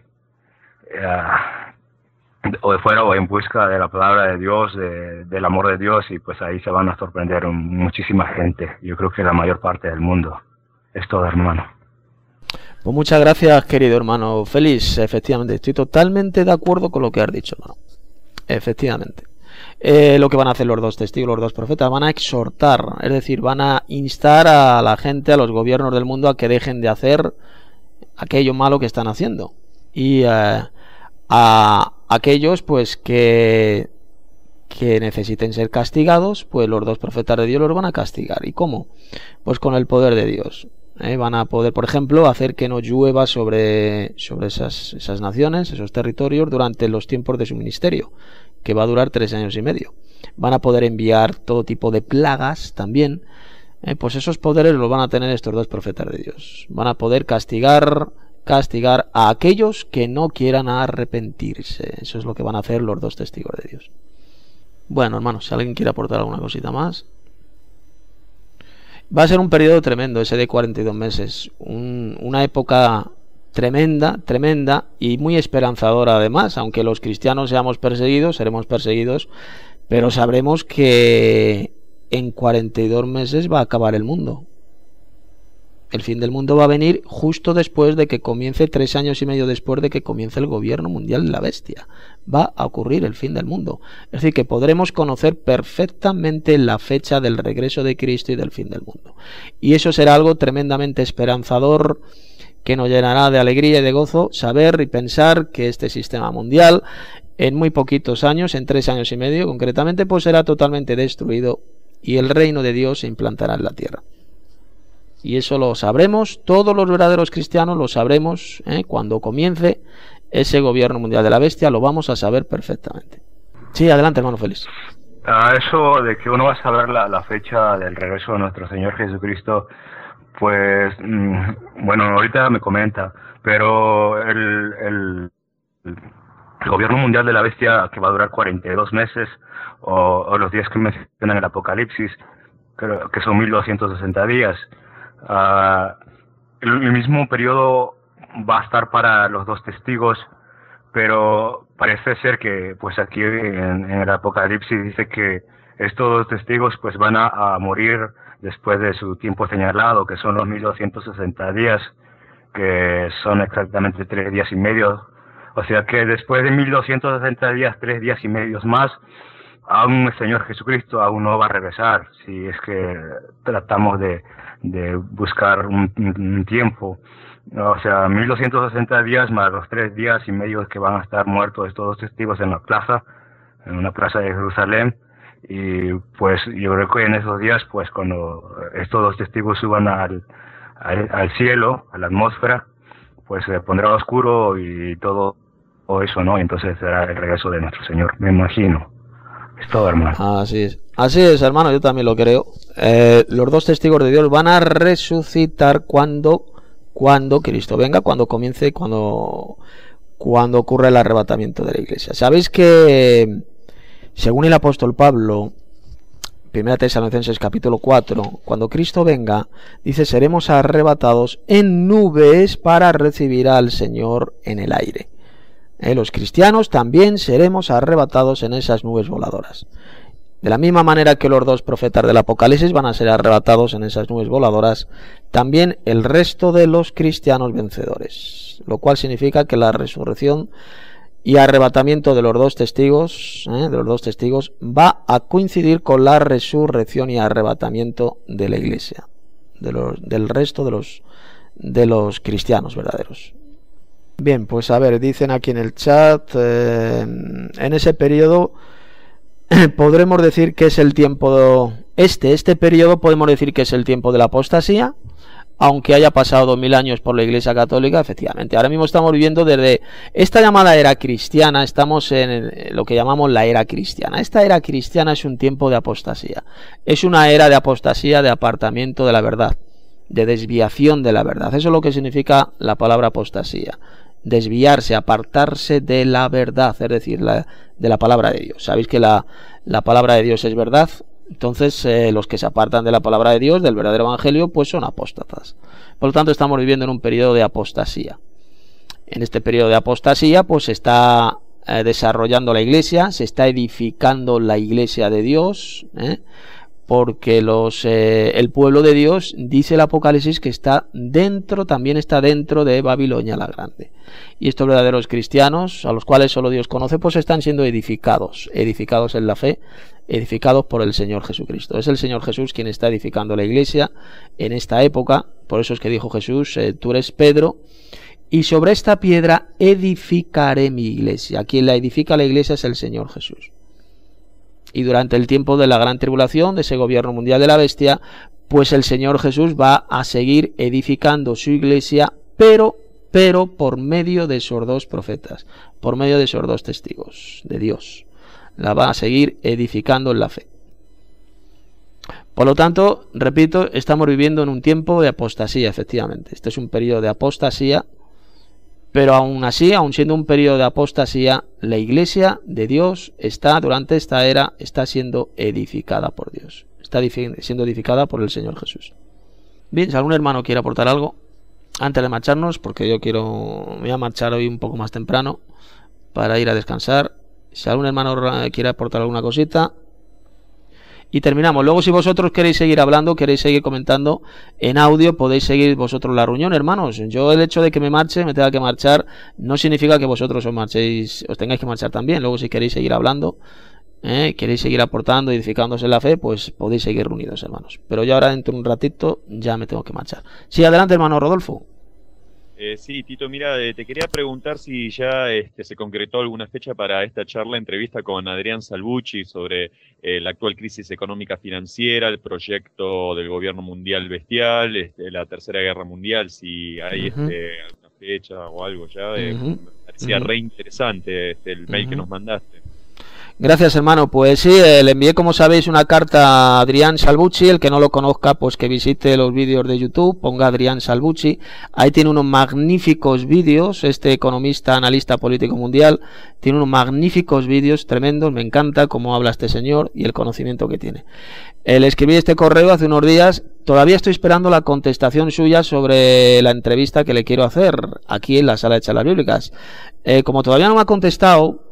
o en busca de la palabra de Dios, del amor de Dios, y pues ahí se van a sorprender muchísima gente. Yo creo que la mayor parte del mundo. Es todo, hermano. Pues muchas gracias, querido hermano Félix. Efectivamente, estoy totalmente de acuerdo con lo que has dicho, hermano. Efectivamente. Lo que van a hacer los dos testigos, los dos profetas, van a exhortar, es decir, van a instar a la gente, a los gobiernos del mundo, a que dejen de hacer aquello malo que están haciendo. Y a aquellos pues que necesiten ser castigados, pues los dos profetas de Dios los van a castigar. ¿Y cómo? Pues con el poder de Dios. Van a poder, por ejemplo, hacer que no llueva sobre esas naciones, esos territorios, durante los tiempos de su ministerio, que va a durar 3 años y medio. Van a poder enviar todo tipo de plagas también. Pues esos poderes los van a tener estos dos profetas de Dios. Van a poder castigar a aquellos que no quieran arrepentirse. Eso es lo que van a hacer los dos testigos de Dios. Bueno, hermanos, si alguien quiere aportar alguna cosita más. Va a ser un periodo tremendo ese de 42 meses. Una época tremenda y muy esperanzadora además. Aunque los cristianos seremos perseguidos, pero sabremos que en 42 meses va a acabar el mundo. El fin del mundo va a venir justo después de que comience, 3 años y medio después de que comience el gobierno mundial de la bestia. Va a ocurrir el fin del mundo. Es decir, que podremos conocer perfectamente la fecha del regreso de Cristo y del fin del mundo. Y eso será algo tremendamente esperanzador, que nos llenará de alegría y de gozo saber y pensar que este sistema mundial, en muy poquitos años, en 3 años y medio concretamente, pues será totalmente destruido y el reino de Dios se implantará en la tierra. Y eso lo sabremos, todos los verdaderos cristianos lo sabremos, cuando comience ese gobierno mundial de la bestia, lo vamos a saber perfectamente. Sí, adelante, hermano Félix. Eso de que uno va a saber la fecha del regreso de nuestro Señor Jesucristo, pues, bueno, ahorita me comenta, pero el gobierno mundial de la bestia, que va a durar 42 meses, o los días que mencionan el Apocalipsis, creo que son 1260 días, el mismo periodo va a estar para los dos testigos, pero parece ser que pues aquí en el Apocalipsis dice que estos dos testigos pues van a morir después de su tiempo señalado, que son los 1260 días, que son exactamente 3 días y medio. O sea que después de 1260 días, 3 días y medio más, aún el Señor Jesucristo aún no va a regresar, si es que tratamos de buscar un tiempo. O sea, 1260 días más los 3 días y medio que van a estar muertos estos dos testigos en una plaza de Jerusalén. Y pues yo creo que en esos días, pues cuando estos dos testigos suban al cielo, a la atmósfera, pues se pondrá oscuro y todo eso, ¿no? Y entonces será el regreso de nuestro Señor, me imagino. Es todo, hermano. Así es, hermano, yo también lo creo. Los dos testigos de Dios van a resucitar cuando Cristo venga, cuando comience, cuando ocurra el arrebatamiento de la iglesia. Sabéis que, según el apóstol Pablo, 1 Tesalonicenses capítulo 4, cuando Cristo venga, dice, seremos arrebatados en nubes para recibir al Señor en el aire. Los cristianos también seremos arrebatados en esas nubes voladoras. De la misma manera que los dos profetas del Apocalipsis van a ser arrebatados en esas nubes voladoras, también el resto de los cristianos vencedores, lo cual significa que la resurrección y arrebatamiento de los dos testigos, va a coincidir con la resurrección y arrebatamiento de la iglesia, del resto de los cristianos verdaderos. Bien, pues a ver, dicen aquí en el chat, en ese periodo podremos decir que es el tiempo, este periodo podemos decir que es el tiempo de la apostasía, aunque haya pasado 2000 años por la Iglesia Católica. Efectivamente, ahora mismo estamos viviendo desde esta llamada era cristiana, estamos en lo que llamamos la era cristiana. Esta era cristiana es un tiempo de apostasía, es una era de apostasía, de apartamiento de la verdad, de desviación de la verdad. Eso es lo que significa la palabra apostasía: desviarse, apartarse de la verdad, es decir, de la palabra de Dios. Sabéis que la palabra de Dios es verdad. Entonces los que se apartan de la palabra de Dios, del verdadero evangelio, pues son apóstatas. Por lo tanto, estamos viviendo en un periodo de apostasía. En este periodo de apostasía pues se está desarrollando la iglesia, se está edificando la iglesia de Dios, porque el pueblo de Dios, dice el Apocalipsis, que también está dentro de Babilonia la Grande. Y estos verdaderos cristianos, a los cuales solo Dios conoce, pues están siendo edificados en la fe, edificados por el Señor Jesucristo. Es el Señor Jesús quien está edificando la iglesia en esta época. Por eso es que dijo Jesús, tú eres Pedro, y sobre esta piedra edificaré mi iglesia. Quien la edifica la iglesia es el Señor Jesús. Y durante el tiempo de la gran tribulación, de ese gobierno mundial de la bestia, pues el Señor Jesús va a seguir edificando su iglesia, pero por medio de esos dos profetas, por medio de esos dos testigos de Dios. La va a seguir edificando en la fe. Por lo tanto, repito, estamos viviendo en un tiempo de apostasía, efectivamente. Este es un periodo de apostasía, pero aún así, aún siendo un periodo de apostasía, la iglesia de Dios durante esta era, está siendo edificada por Dios. Está siendo edificada por el Señor Jesús. Bien, si algún hermano quiere aportar algo, antes de marcharnos, porque me voy a marchar hoy un poco más temprano para ir a descansar. Si algún hermano quiere aportar alguna cosita, y terminamos. Luego, si vosotros queréis seguir hablando, queréis seguir comentando en audio, podéis seguir vosotros la reunión, hermanos. Yo, el hecho de que me tenga que marchar, no significa que vosotros os tengáis que marchar también. Luego, si queréis seguir hablando, queréis seguir aportando, edificándose en la fe, pues podéis seguir reunidos, hermanos. Pero yo ahora, dentro de un ratito, ya me tengo que marchar. Sí, adelante, hermano Rodolfo. Sí, Tito, mira, te quería preguntar si ya se concretó alguna fecha para esta charla, entrevista con Adrián Salvucci sobre la actual crisis económica financiera, el proyecto del gobierno mundial bestial, la Tercera Guerra Mundial, si hay alguna fecha o algo ya. Me parecía re interesante el mail que nos mandaste. Gracias, hermano. Pues sí, le envié, como sabéis, una carta a Adrián Salvucci. El que no lo conozca, pues que visite los vídeos de YouTube, ponga Adrián Salvucci. Ahí tiene unos magníficos vídeos. Este economista, analista político mundial, tiene unos magníficos vídeos tremendos. Me encanta cómo habla este señor y el conocimiento que tiene. Le escribí este correo hace unos días. Todavía estoy esperando la contestación suya sobre la entrevista que le quiero hacer aquí en la sala de charlas bíblicas. Como todavía no me ha contestado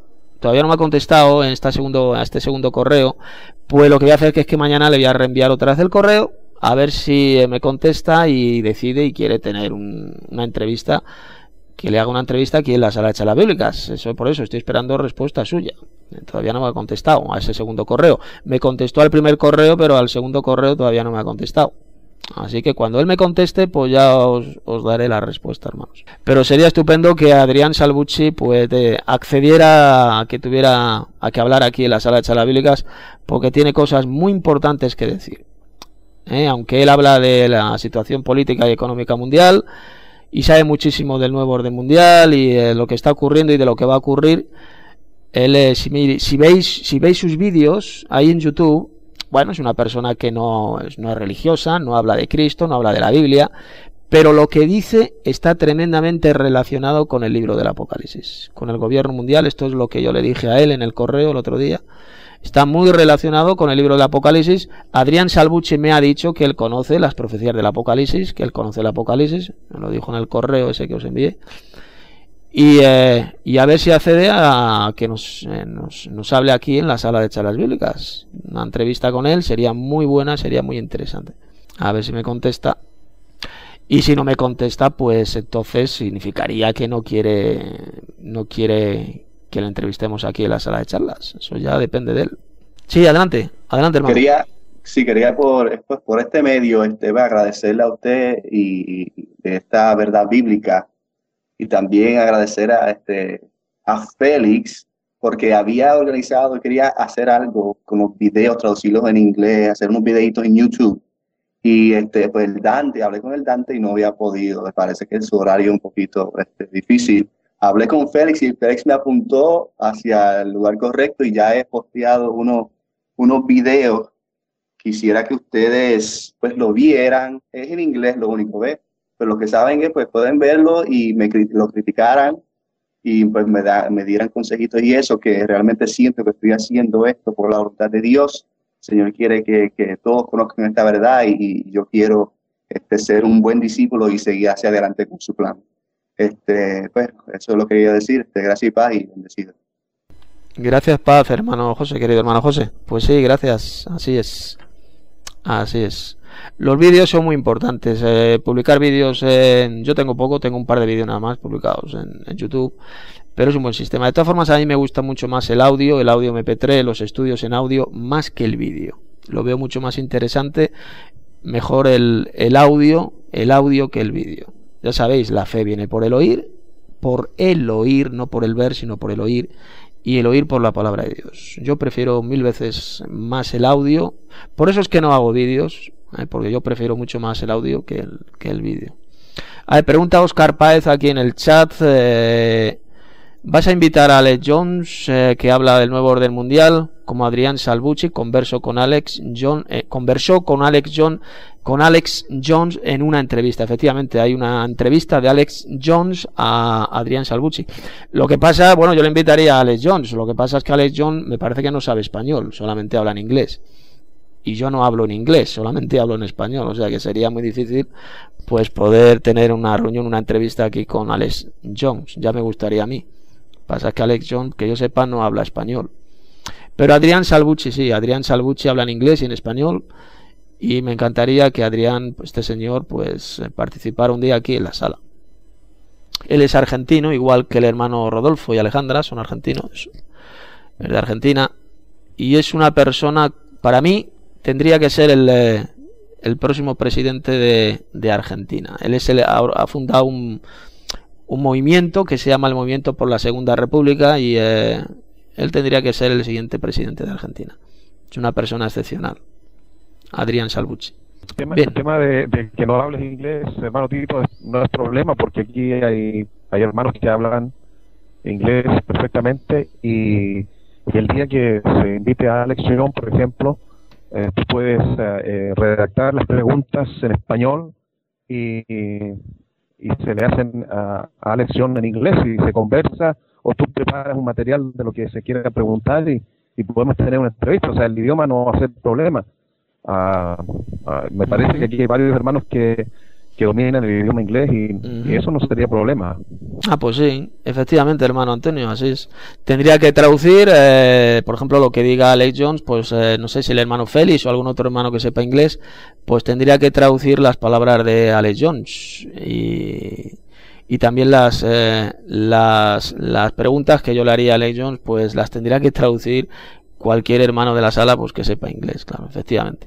en este segundo correo, pues lo que voy a hacer es que mañana le voy a reenviar otra vez el correo, a ver si me contesta y decide y quiere tener una entrevista, que le haga una entrevista aquí en la sala de charlas bíblicas. Eso, por eso estoy esperando respuesta suya. Todavía no me ha contestado a ese segundo correo. Me contestó al primer correo, pero al segundo correo todavía no me ha contestado. Así que cuando él me conteste, pues ya os daré la respuesta, hermanos. Pero sería estupendo que Adrián Salvucci pues accediera a que hablar aquí en la sala de charlas bíblicas, porque tiene cosas muy importantes que decir. Aunque él habla de la situación política y económica mundial y sabe muchísimo del nuevo orden mundial y de lo que está ocurriendo y de lo que va a ocurrir, él, si veis sus vídeos ahí en YouTube, bueno, es una persona que no es religiosa, no habla de Cristo, no habla de la Biblia, pero lo que dice está tremendamente relacionado con el libro del Apocalipsis, con el gobierno mundial. Esto es lo que yo le dije a él en el correo el otro día. Está muy relacionado con el libro del Apocalipsis. Adrián Salvucci me ha dicho que él conoce las profecías del Apocalipsis, que él conoce el Apocalipsis, me lo dijo en el correo ese que os envié. Y a ver si accede a que nos hable aquí en la sala de charlas bíblicas. Una entrevista con él sería muy buena, sería muy interesante. A ver si me contesta. Y si no me contesta, pues entonces significaría que no quiere que le entrevistemos aquí en la sala de charlas. Eso ya depende de él. Sí, adelante, hermano. Quería por este medio agradecerle a usted y de esta verdad bíblica. Y también agradecer a Félix, porque había organizado y quería hacer algo con los videos, traducirlos en inglés, hacer unos videitos en YouTube. Y pues hablé con el Dante y no había podido. Me parece que su horario es un poquito difícil. Hablé con Félix y Félix me apuntó hacia el lugar correcto y ya he posteado unos videos. Quisiera que ustedes pues lo vieran. Es en inglés lo único, ¿ves? Pero los que saben que pues pueden verlo y lo criticaran y pues me dieran consejitos y eso, que realmente siento que estoy haciendo esto por la voluntad de Dios. El Señor quiere que todos conozcan esta verdad y yo quiero ser un buen discípulo y seguir hacia adelante con su plan. Pues eso es lo que quería decir. Gracias y paz y bendecido. Gracias, paz, hermano José, querido hermano José. Pues sí, gracias. Así es. Los vídeos son muy importantes. Publicar vídeos yo tengo un par de vídeos nada más publicados en YouTube, pero es un buen sistema. De todas formas, a mí me gusta mucho más el audio MP3, los estudios en audio, más que el vídeo. Lo veo mucho más interesante, mejor el audio que el vídeo. Ya sabéis, la fe viene por el oír, no por el ver, sino por el oír. Y el oír por la palabra de Dios. Yo prefiero 1000 veces más el audio. Por eso es que no hago vídeos, porque yo prefiero mucho más el audio que el vídeo. Pregunta Oscar Páez aquí en el chat. ¿Vas a invitar a Alex Jones, que habla del nuevo orden mundial, como Adrián Salvucci conversó con Alex Jones en una entrevista? Efectivamente, hay una entrevista de Alex Jones a Adrián Salvucci. Lo que pasa, bueno, yo le invitaría a Alex Jones. Lo que pasa es que Alex Jones me parece que no sabe español, solamente habla en inglés. Y yo no hablo en inglés, solamente hablo en español. O sea que sería muy difícil pues poder tener una reunión, una entrevista aquí con Alex Jones. Ya me gustaría a mí. Pasa es que Alex Jones, que yo sepa, no habla español. Pero Adrián Salvucci sí, Adrián Salvucci habla en inglés y en español. Y me encantaría que Adrián, este señor, pues participara un día aquí en la sala. Él es argentino, igual que el hermano Rodolfo y Alejandra, son argentinos. Es de Argentina. Y es una persona, para mí, tendría que ser el próximo presidente de Argentina. Él ha fundado un movimiento que se llama el Movimiento por la Segunda República y él tendría que ser el siguiente presidente de Argentina. Es una persona excepcional, Adrián Salvucci. El tema de que no hables inglés, hermano Tito, no es problema, porque aquí hay hermanos que hablan inglés perfectamente, y el día que se invite a lección, por ejemplo, tú puedes redactar las preguntas en español y se le hacen a lección en inglés y se conversa, o tú preparas un material de lo que se quiera preguntar y podemos tener una entrevista. O sea, el idioma no va a ser problema. Me parece que aquí hay varios hermanos que dominan el idioma inglés y eso no sería problema. Pues sí, efectivamente, hermano Antonio, así es. Tendría que traducir, por ejemplo, lo que diga Alex Jones, pues no sé si el hermano Félix o algún otro hermano que sepa inglés, pues tendría que traducir las palabras de Alex Jones y también las preguntas que yo le haría a Alex Jones, pues las tendría que traducir cualquier hermano de la sala, pues que sepa inglés, claro, efectivamente.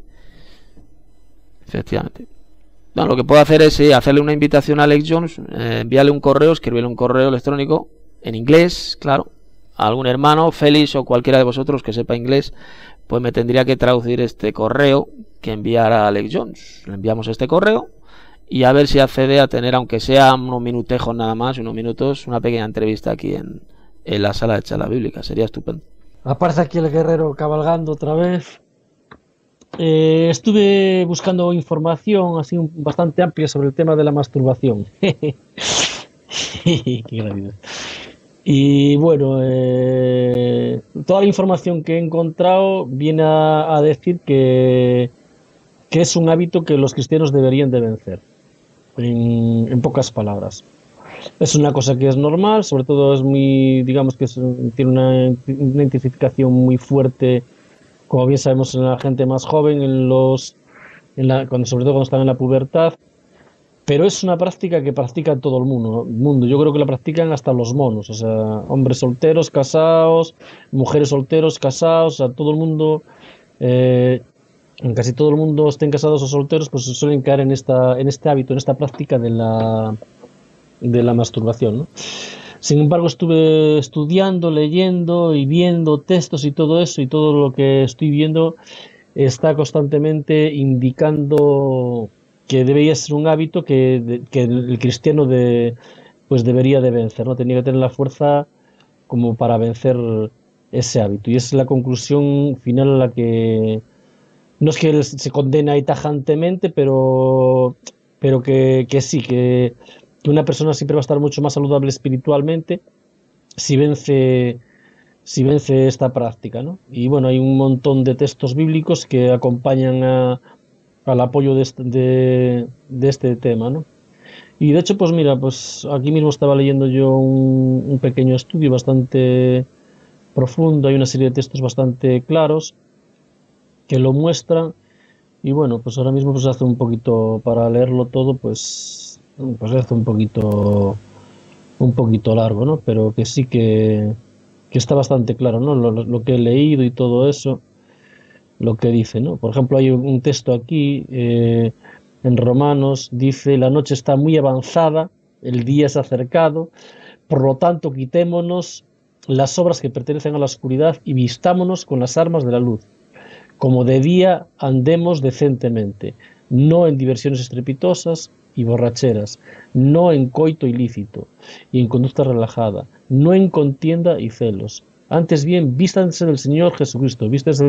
No, lo que puedo hacer es hacerle una invitación a Alex Jones, enviarle un correo, escribirle un correo electrónico en inglés, claro, a algún hermano, Félix o cualquiera de vosotros que sepa inglés, pues me tendría que traducir este correo que enviara a Alex Jones. Le enviamos este correo y a ver si accede a tener, aunque sea unos minutejos nada más, unos minutos, una pequeña entrevista aquí en la sala de charla bíblica. Sería estupendo. Aparece aquí el guerrero cabalgando otra vez. Estuve buscando información así bastante amplia sobre el tema de la masturbación. Qué gravedad. Y bueno, toda la información que he encontrado viene a decir que es un hábito que los cristianos deberían de vencer, en pocas palabras. Es una cosa que es normal, sobre todo es muy, digamos que tiene una identificación muy fuerte, como bien sabemos, en la gente más joven, sobre todo cuando están en la pubertad, pero es una práctica que practica todo el mundo. Yo creo que la practican hasta los monos, o sea, hombres solteros, casados, mujeres solteros, casados, o sea, todo el mundo, casi todo el mundo, estén casados o solteros, pues suelen caer en este hábito, en esta práctica de la masturbación, ¿no? Sin embargo, estuve estudiando, leyendo y viendo textos y todo eso, y todo lo que estoy viendo está constantemente indicando que debería ser un hábito que el cristiano pues debería de vencer, ¿no? Tenía que tener la fuerza como para vencer ese hábito. Y es la conclusión final a la que no es que él se condena ahí tajantemente, pero que sí, que una persona siempre va a estar mucho más saludable espiritualmente si vence esta práctica, ¿no? Y bueno, hay un montón de textos bíblicos que acompañan al apoyo de este tema, ¿no? Y de hecho, pues mira, pues aquí mismo estaba leyendo yo un pequeño estudio bastante profundo, hay una serie de textos bastante claros que lo muestran, y bueno, pues ahora mismo pues hace un poquito, para leerlo todo, pues hace un poquito largo, ¿no? Pero que sí que está bastante claro, ¿no? Lo que he leído y todo eso, lo que dice, ¿no? Por ejemplo, hay un texto aquí en Romanos, dice: la noche está muy avanzada, el día se ha acercado, por lo tanto quitémonos las obras que pertenecen a la oscuridad y vistámonos con las armas de la luz. Como de día andemos decentemente, no en diversiones estrepitosas y borracheras, no en coito ilícito y en conducta relajada, no en contienda y celos. Antes bien, vístanse del Señor Jesucristo,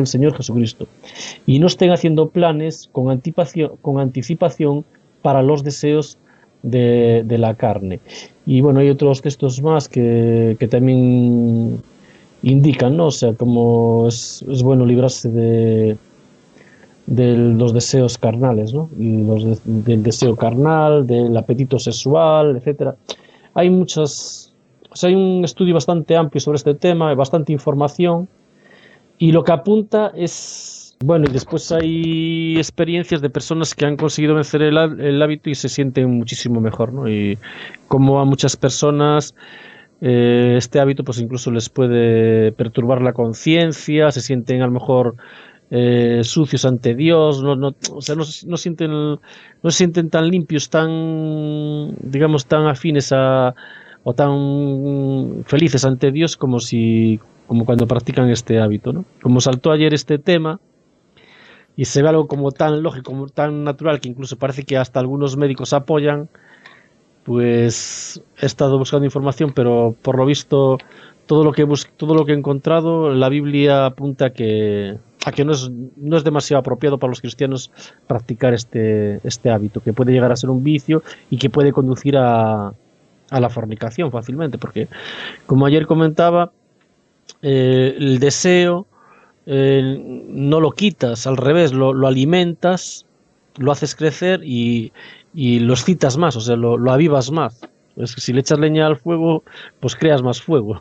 y no estén haciendo planes con anticipación para los deseos de la carne. Y bueno, hay otros textos más que también indican, ¿no? O sea, como es bueno librarse de los deseos carnales, ¿no? Y del deseo carnal, del apetito sexual, etcétera. Hay hay un estudio bastante amplio sobre este tema, hay bastante información, y lo que apunta es, bueno, y después hay experiencias de personas que han conseguido vencer el hábito y se sienten muchísimo mejor, ¿no? Y como a muchas personas este hábito pues incluso les puede perturbar la conciencia, se sienten a lo mejor sucios ante Dios, o sea, no se sienten tan limpios, tan, digamos, tan afines a o tan felices ante Dios como cuando practican este hábito, ¿no? Como saltó ayer este tema y se ve algo como tan lógico, como tan natural, que incluso parece que hasta algunos médicos apoyan, pues he estado buscando información, pero por lo visto todo lo que he encontrado, la Biblia apunta a que no es demasiado apropiado para los cristianos practicar este hábito, que puede llegar a ser un vicio y que puede conducir a la fornicación fácilmente, porque como ayer comentaba, el deseo no lo quitas, al revés, lo alimentas, lo haces crecer y lo excitas más, o sea, lo avivas más. Es que si le echas leña al fuego, pues creas más fuego.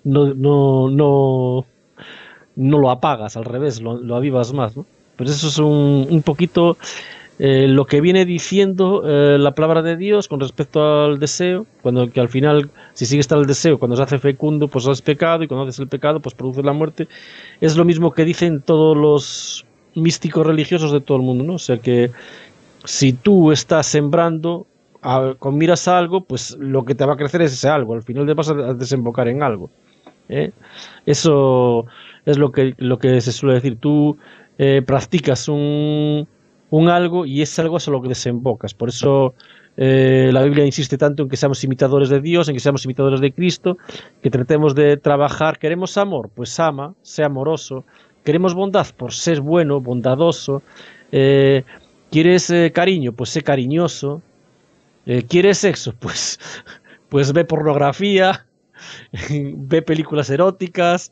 No lo apagas, al revés, lo avivas más, ¿no? Pero eso es un poquito lo que viene diciendo la palabra de Dios con respecto al deseo, que al final, si sigue estando el deseo, cuando se hace fecundo, pues es pecado, y cuando haces el pecado, pues produce la muerte. Es lo mismo que dicen todos los místicos religiosos de todo el mundo, ¿no? O sea que si tú estás sembrando con miras a algo, pues lo que te va a crecer es ese algo, al final te vas a desembocar en algo, ¿eh? Eso es lo que se suele decir. Tú practicas un algo y ese algo es a lo que desembocas. Por eso la Biblia insiste tanto en que seamos imitadores de Dios, en que seamos imitadores de Cristo, que tratemos de trabajar. ¿Queremos amor? Pues ama, sé amoroso. ¿Queremos bondad? Pues sé bueno, bondadoso. ¿Quieres cariño? Pues sé cariñoso. ¿Quieres sexo? Pues ve pornografía, ve películas eróticas,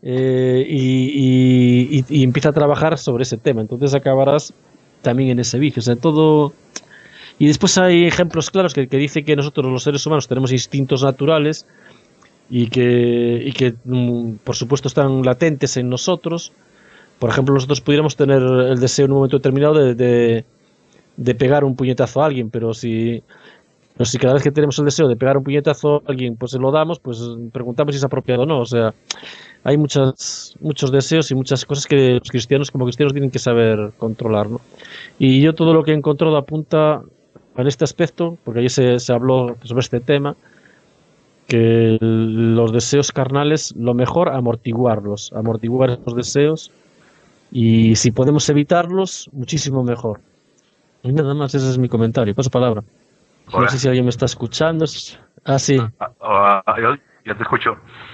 y empieza a trabajar sobre ese tema. Entonces acabarás también en ese vicio. O sea, todo. Y después hay ejemplos claros que dice que nosotros los seres humanos tenemos instintos naturales y que por supuesto están latentes en nosotros. Por ejemplo, nosotros pudiéramos tener el deseo en un momento determinado de pegar un puñetazo a alguien, pero si cada vez que tenemos el deseo de pegar un puñetazo a alguien, pues se lo damos, pues preguntamos si es apropiado o no. O sea, hay muchos deseos y muchas cosas que los cristianos como cristianos tienen que saber controlar, ¿no? Y yo todo lo que he encontrado apunta en este aspecto, porque allí se habló sobre este tema, que los deseos carnales, lo mejor amortiguar los deseos, y si podemos evitarlos, muchísimo mejor. Y nada más, ese es mi comentario. Paso palabra. Hola. No sé si alguien me está escuchando. Ah, sí. Yo te escucho.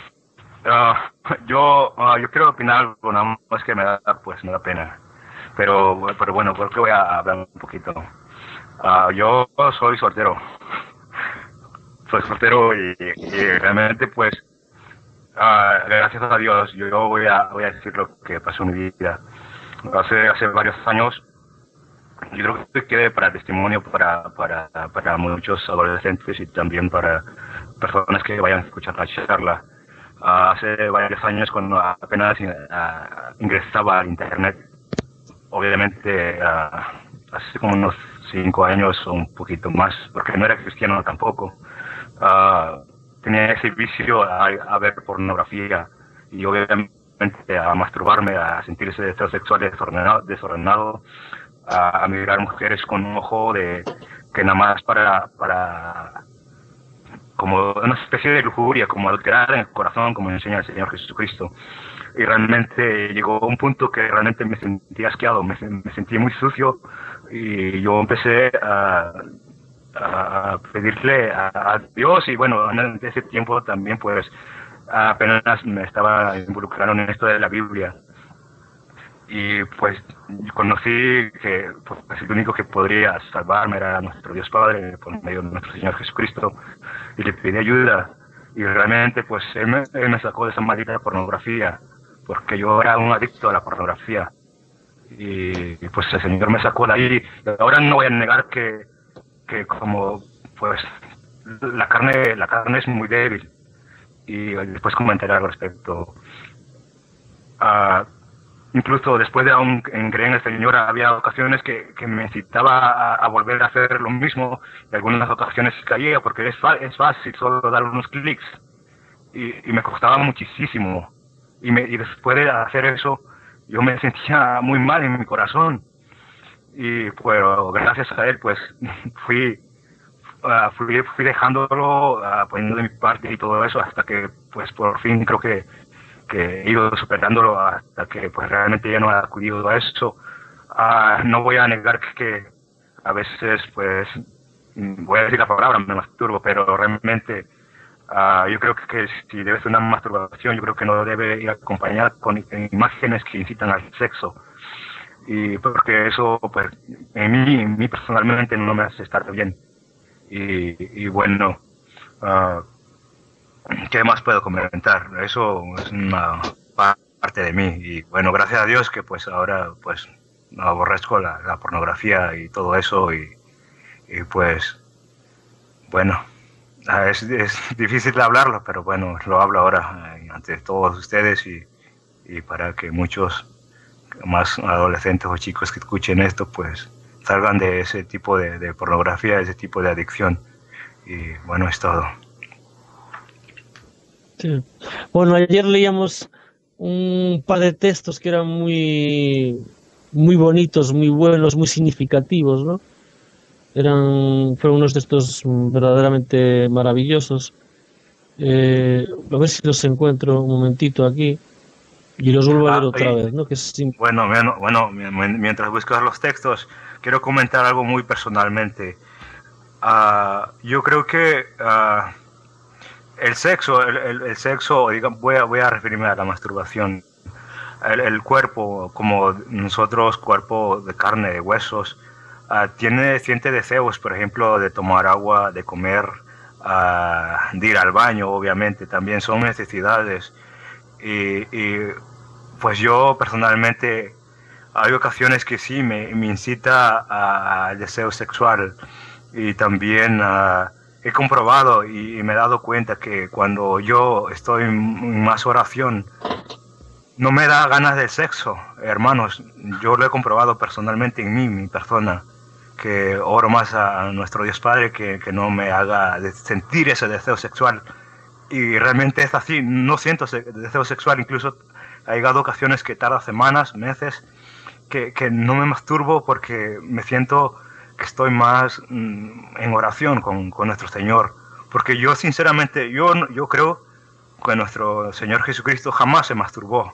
Yo quiero opinar algo, nada más que me da pena. Pero bueno, porque voy a hablar un poquito. Yo soy soltero. Soy soltero y realmente, pues, gracias a Dios, yo voy a decir lo que pasó en mi vida. Hace varios años, yo creo que quede para testimonio para muchos adolescentes y también para personas que vayan a escuchar la charla. Hace varios años, cuando apenas ingresaba al internet, obviamente hace como unos 5 años o un poquito más, porque no era cristiano tampoco, tenía ese vicio a ver pornografía y obviamente a masturbarme, a sentirse deseo sexual desordenado, a mirar mujeres con un ojo que nada más para como una especie de lujuria, como adulterar en el corazón, como enseña el Señor Jesucristo. Y realmente llegó un punto que realmente me sentí asqueado, me sentí muy sucio, y yo empecé a pedirle a Dios. Y bueno, en ese tiempo también pues apenas me estaba involucrando en esto de la Biblia. Y pues conocí que pues, el único que podría salvarme era nuestro Dios Padre por medio de nuestro Señor Jesucristo, y le pedí ayuda, y realmente pues él me sacó de esa maldita pornografía, porque yo era un adicto a la pornografía, y pues el Señor me sacó de ahí. Y ahora no voy a negar que como pues la carne es muy débil, y después comentaré al respecto. Incluso después de aún creer en el Señor, había ocasiones que me incitaba a volver a hacer lo mismo, y algunas ocasiones caía, porque es fácil solo dar unos clics, y me costaba muchísimo, y después de hacer eso yo me sentía muy mal en mi corazón, y pues gracias a él pues fui fui dejándolo, poniendo de mi parte y todo eso, hasta que pues por fin creo que he ido superándolo, hasta que pues realmente ya no he acudido a eso. No voy a negar que a veces pues voy a decir la palabra, me masturbo, pero realmente yo creo que si debe ser una masturbación, yo creo que no debe ir acompañada con imágenes que incitan al sexo, y porque eso pues en mí personalmente no me hace estar bien. Y bueno, ¿qué más puedo comentar? Eso es una parte de mí, y bueno, gracias a Dios que pues ahora pues aborrezco la pornografía y todo eso, y pues bueno, es difícil de hablarlo, pero bueno, lo hablo ahora ante todos ustedes, y para que muchos más adolescentes o chicos que escuchen esto pues salgan de ese tipo de pornografía, ese tipo de adicción. Y bueno, es todo. Sí. Bueno, ayer leíamos un par de textos que eran muy bonitos, muy buenos, muy significativos, ¿no? Fueron unos textos verdaderamente maravillosos. A ver si los encuentro un momentito aquí y los vuelvo a leer otra vez, ¿no? Que es bueno, mientras buscas los textos, quiero comentar algo muy personalmente. Yo creo que el sexo, digamos, voy a referirme a la masturbación. El cuerpo, como nosotros, cuerpo de carne, de huesos, siente deseos, por ejemplo, de tomar agua, de comer, de ir al baño, obviamente, también son necesidades. Y pues yo personalmente hay ocasiones que sí me incita al deseo sexual, y también he comprobado y me he dado cuenta que cuando yo estoy en más oración no me da ganas de sexo, hermanos. Yo lo he comprobado personalmente en mi persona, que oro más a nuestro Dios Padre que no me haga sentir ese deseo sexual, y realmente es así, no siento ese deseo sexual. Incluso ha llegado ocasiones que tarda semanas, meses, que no me masturbo porque me siento que estoy más en oración con nuestro Señor, porque yo sinceramente, yo creo que nuestro Señor Jesucristo jamás se masturbó,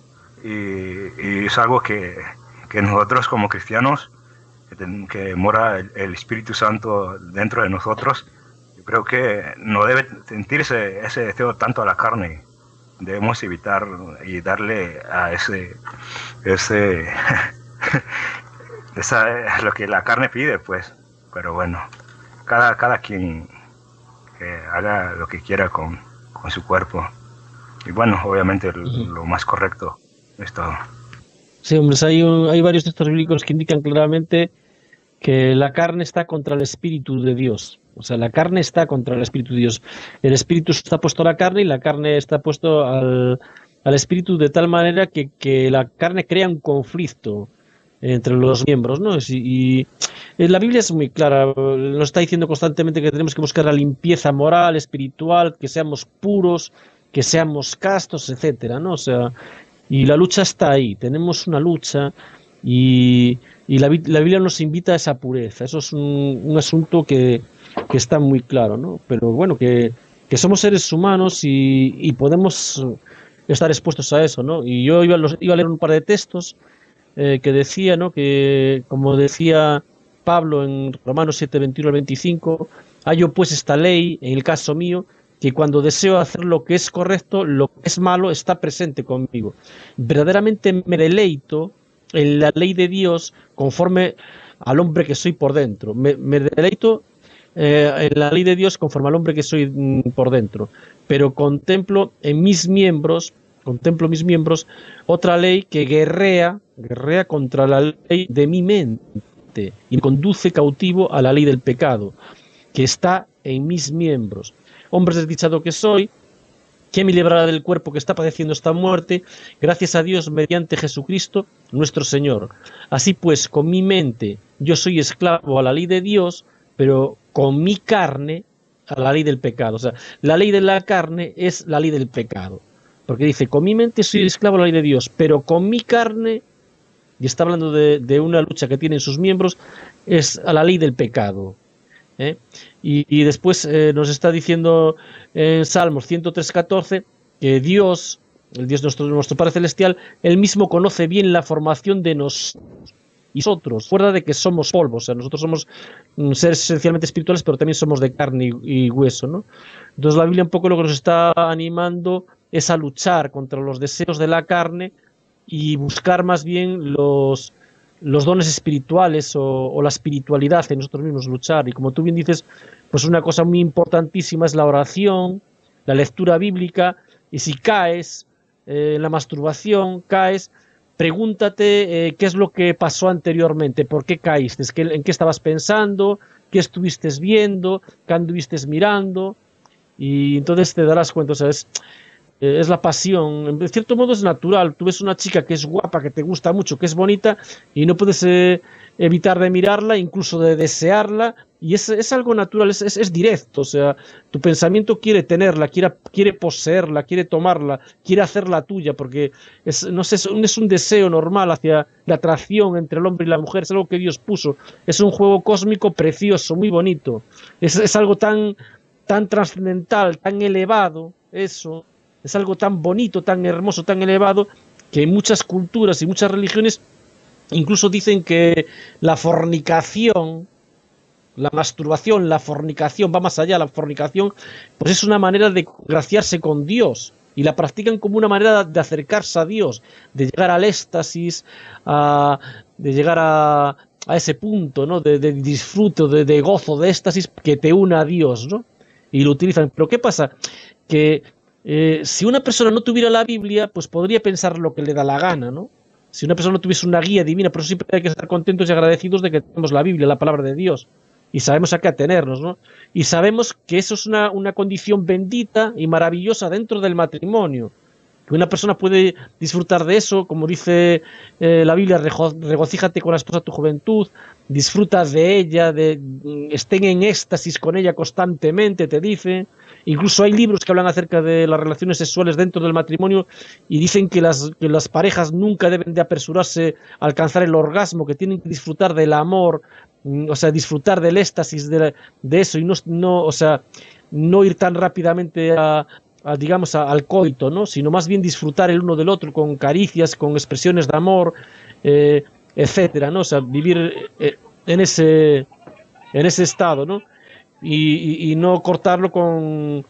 y es algo que nosotros como cristianos, que mora el Espíritu Santo dentro de nosotros, yo creo que no debe sentirse ese deseo tanto a la carne. Debemos evitar y darle a ese esa es lo que la carne pide, pues. Pero bueno, cada quien haga lo que quiera con su cuerpo. Y bueno, obviamente lo más correcto es todo. Sí, hombres, hay varios textos bíblicos que indican claramente que la carne está contra el Espíritu de Dios. O sea, la carne está contra el Espíritu de Dios. El Espíritu está puesto a la carne y la carne está puesto al Espíritu, de tal manera que la carne crea un conflicto entre los miembros, ¿no? Y la Biblia es muy clara, nos está diciendo constantemente que tenemos que buscar la limpieza moral, espiritual, que seamos puros, que seamos castos, etcétera, ¿no? O sea, y la lucha está ahí, tenemos una lucha, y la Biblia nos invita a esa pureza. Eso es un asunto que está muy claro, ¿no? Pero bueno, que somos seres humanos y podemos estar expuestos a eso, ¿no? Y yo iba a leer un par de textos que decía, ¿no? Que, como decía Pablo en Romanos 7, 21 al 25, hallo pues esta ley, en el caso mío, que cuando deseo hacer lo que es correcto, lo que es malo está presente conmigo. Verdaderamente me deleito en la ley de Dios conforme al hombre que soy por dentro. Me deleito en la ley de Dios conforme al hombre que soy por dentro. Pero contemplo mis miembros otra ley que guerrea contra la ley de mi mente y me conduce cautivo a la ley del pecado que está en mis miembros. Hombre desdichado que soy, ¿quién me librará del cuerpo que está padeciendo esta muerte? Gracias a Dios mediante Jesucristo nuestro Señor. Así pues, con mi mente yo soy esclavo a la ley de Dios, pero con mi carne a la ley del pecado. O sea, la ley de la carne es la ley del pecado. Porque dice, con mi mente soy esclavo a la ley de Dios, pero con mi carne, y está hablando de una lucha que tienen sus miembros, es a la ley del pecado. Y después nos está diciendo en Salmos 103:14 que Dios, el Dios nuestro Padre Celestial, Él mismo conoce bien la formación de nosotros. Recuerda de que somos polvo, o sea, nosotros somos seres esencialmente espirituales, pero también somos de carne y hueso, ¿no? Entonces la Biblia un poco lo que nos está animando es a luchar contra los deseos de la carne y buscar más bien los dones espirituales o la espiritualidad en nosotros mismos, luchar. Y como tú bien dices, pues una cosa muy importantísima es la oración, la lectura bíblica, y si caes en la masturbación, pregúntate qué es lo que pasó anteriormente, por qué caíste, en qué estabas pensando, qué estuviste viendo, qué anduviste mirando, y entonces te darás cuenta, o sea, es la pasión, en cierto modo es natural. Tú ves una chica que es guapa, que te gusta mucho, que es bonita, y no puedes evitar de mirarla, incluso de desearla, y es algo natural, es directo, o sea, tu pensamiento quiere tenerla, quiere poseerla, quiere tomarla, quiere hacerla tuya, porque no sé, es un deseo normal hacia la atracción entre el hombre y la mujer, es algo que Dios puso, es un juego cósmico precioso, muy bonito, es algo tan trascendental, tan elevado, eso. Es algo tan bonito, tan hermoso, tan elevado, que en muchas culturas y muchas religiones incluso dicen que la fornicación, la masturbación, la fornicación, va más allá, la fornicación, pues es una manera de graciarse con Dios, y la practican como una manera de acercarse a Dios, de llegar al éxtasis, de llegar a ese punto, ¿no? de disfrute, de gozo, de éxtasis que te une a Dios, ¿no? Y lo utilizan. Pero ¿qué pasa? Que si una persona no tuviera la Biblia, pues podría pensar lo que le da la gana, ¿no? Si una persona no tuviese una guía divina, por eso siempre hay que estar contentos y agradecidos de que tenemos la Biblia, la palabra de Dios, y sabemos a qué atenernos, ¿no? Y sabemos que eso es una condición bendita y maravillosa dentro del matrimonio, que una persona puede disfrutar de eso, como dice la Biblia, regocíjate con la esposa de tu juventud, disfruta de ella, estén en éxtasis con ella constantemente, te dice. Incluso hay libros que hablan acerca de las relaciones sexuales dentro del matrimonio y dicen que las parejas nunca deben de apresurarse a alcanzar el orgasmo, que tienen que disfrutar del amor, o sea, disfrutar del éxtasis de eso, y no ir tan rápidamente al coito, ¿no? Sino más bien disfrutar el uno del otro con caricias, con expresiones de amor, etcétera, ¿no? O sea, vivir en ese estado, ¿no? Y no cortarlo con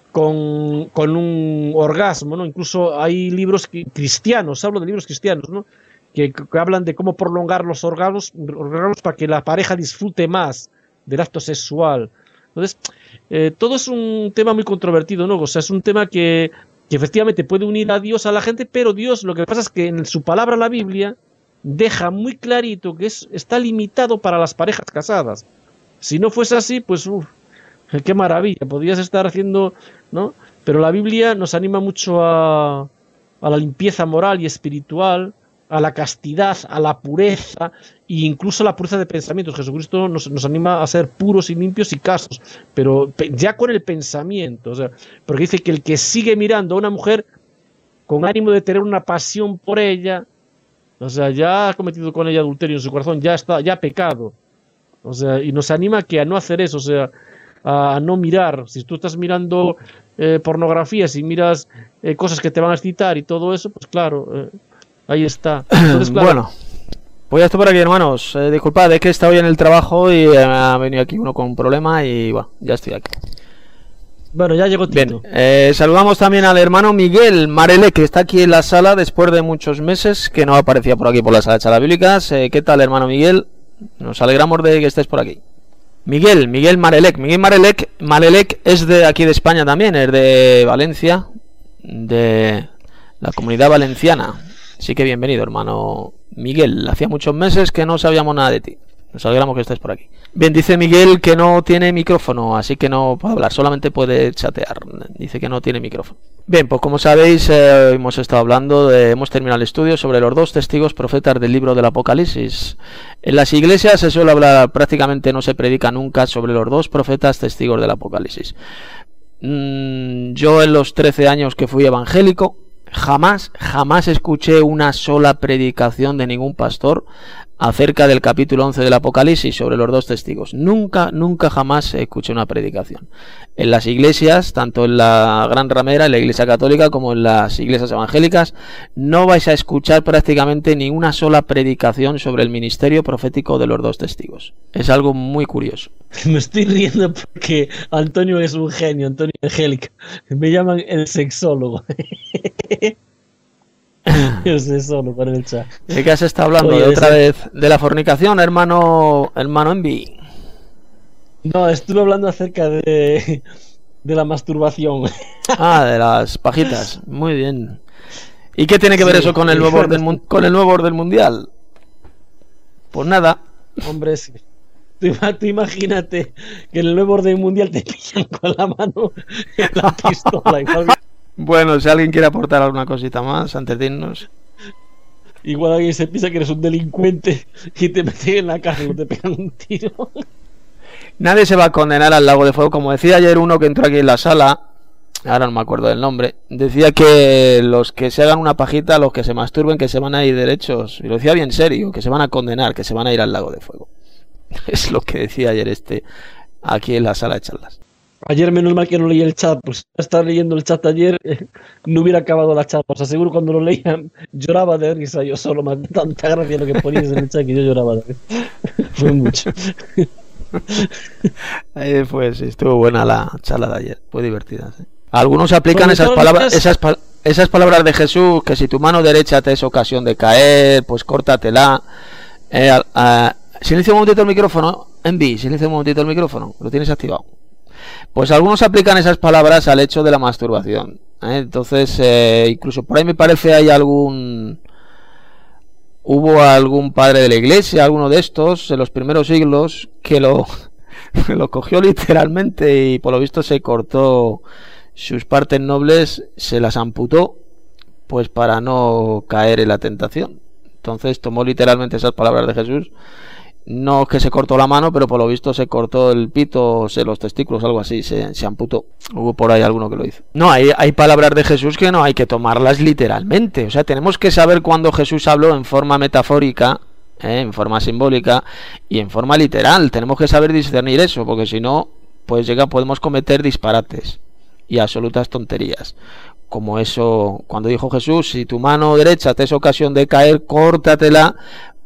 un orgasmo, ¿no? Incluso hay libros cristianos, hablo de libros cristianos, ¿no? Que hablan de cómo prolongar los orgasmos para que la pareja disfrute más del acto sexual. Entonces, todo es un tema muy controvertido, ¿no? O sea, es un tema que efectivamente puede unir a Dios a la gente, pero Dios, lo que pasa es que en su palabra, la Biblia, deja muy clarito que está limitado para las parejas casadas. Si no fuese así, pues qué maravilla, podrías estar haciendo, ¿no? Pero la Biblia nos anima mucho a la limpieza moral y espiritual, a la castidad, a la pureza e incluso a la pureza de pensamientos. Jesucristo nos anima a ser puros y limpios y castos, pero ya con el pensamiento, o sea, porque dice que el que sigue mirando a una mujer con ánimo de tener una pasión por ella, o sea, ya ha cometido con ella adulterio en su corazón, ya ha pecado. O sea, y nos anima a no hacer eso, o sea, a no mirar. Si tú estás mirando pornografía, si miras cosas que te van a excitar y todo eso, pues claro, ahí está. Entonces, claro, bueno, pues ya estoy por aquí, hermanos. Disculpad, es que he estado hoy en el trabajo y ha venido aquí uno con un problema y bueno, ya estoy aquí. Bueno, ya llegó Tito. Bien, saludamos también al hermano Miguel Marele, que está aquí en la sala después de muchos meses que no aparecía por aquí por la sala de charlas bíblicas. ¿Qué tal, hermano Miguel? Nos alegramos de que estés por aquí. Miguel Marelec. Miguel Marelec es de aquí de España también, es de Valencia, de la Comunidad Valenciana. Así que bienvenido, hermano Miguel. Hacía muchos meses que no sabíamos nada de ti. Nos alegramos que estés por aquí. Bien, dice Miguel que no tiene micrófono, así que no puede hablar, solamente puede chatear. Dice que no tiene micrófono. Bien, pues como sabéis, hemos estado hablando, hemos terminado el estudio sobre los dos testigos profetas del libro del Apocalipsis. En las iglesias se suele hablar, prácticamente no se predica nunca sobre los dos profetas testigos del Apocalipsis. Yo en los 13 años que fui evangélico, jamás escuché una sola predicación de ningún pastor acerca del capítulo 11 del Apocalipsis sobre los dos testigos. Nunca jamás escuché una predicación. En las iglesias, tanto en la Gran Ramera, en la Iglesia Católica, como en las iglesias evangélicas, no vais a escuchar prácticamente ni una sola predicación sobre el ministerio profético de los dos testigos. Es algo muy curioso. Me estoy riendo porque Antonio es un genio, Antonio Angélica. Me llaman el sexólogo. Yo sé solo para el chat. ¿De qué has estado hablando? Oye, otra vez de la fornicación, hermano Envy. No, estuve hablando acerca de la masturbación. Ah, de las pajitas. Muy bien. ¿Y qué tiene que ver Sí, eso con el nuevo orden mundial? Pues nada. Hombre, sí. Tú imagínate que en el nuevo orden mundial te pillan con la mano en la pistola. Bueno, si alguien quiere aportar alguna cosita más antes de irnos. Igual alguien se piensa que eres un delincuente y te meten en la cárcel o te pegan un tiro. Nadie se va a condenar al lago de fuego. Como decía ayer uno que entró aquí en la sala, ahora no me acuerdo del nombre, decía que los que se hagan una pajita, los que se masturben, que se van a ir derechos, y lo decía bien serio, que se van a condenar, que se van a ir al lago de fuego. Es lo que decía ayer aquí en la sala de charlas. Ayer menos mal que no leí el chat, pues estaba leyendo el chat ayer, no hubiera acabado la charla. Os aseguro cuando lo leía lloraba de risa yo solo, más tanta gracia lo que ponías en el chat que yo lloraba de risa. Fue mucho. Pues estuvo buena la charla de ayer, fue divertida. ¿Sí? Algunos aplican esas palabras de Jesús, que si tu mano derecha te es ocasión de caer, pues córtatela. Silencia un momentito el micrófono, Envy, silencia un momentito el micrófono, lo tienes activado. Pues algunos aplican esas palabras al hecho de la masturbación, ¿eh? Entonces, incluso por ahí me parece hubo algún padre de la iglesia, alguno de estos, en los primeros siglos, que lo cogió literalmente y por lo visto se cortó sus partes nobles, se las amputó, pues para no caer en la tentación. Entonces tomó literalmente esas palabras de Jesús. No es que se cortó la mano, pero por lo visto se cortó el pito, los testículos, algo así, se amputó. Hubo por ahí alguno que lo hizo. No, hay palabras de Jesús que no hay que tomarlas literalmente. O sea, tenemos que saber cuándo Jesús habló en forma metafórica, en forma simbólica y en forma literal. Tenemos que saber discernir eso, porque si no, pues podemos cometer disparates y absolutas tonterías. Como eso, cuando dijo Jesús, si tu mano derecha te es ocasión de caer, córtatela,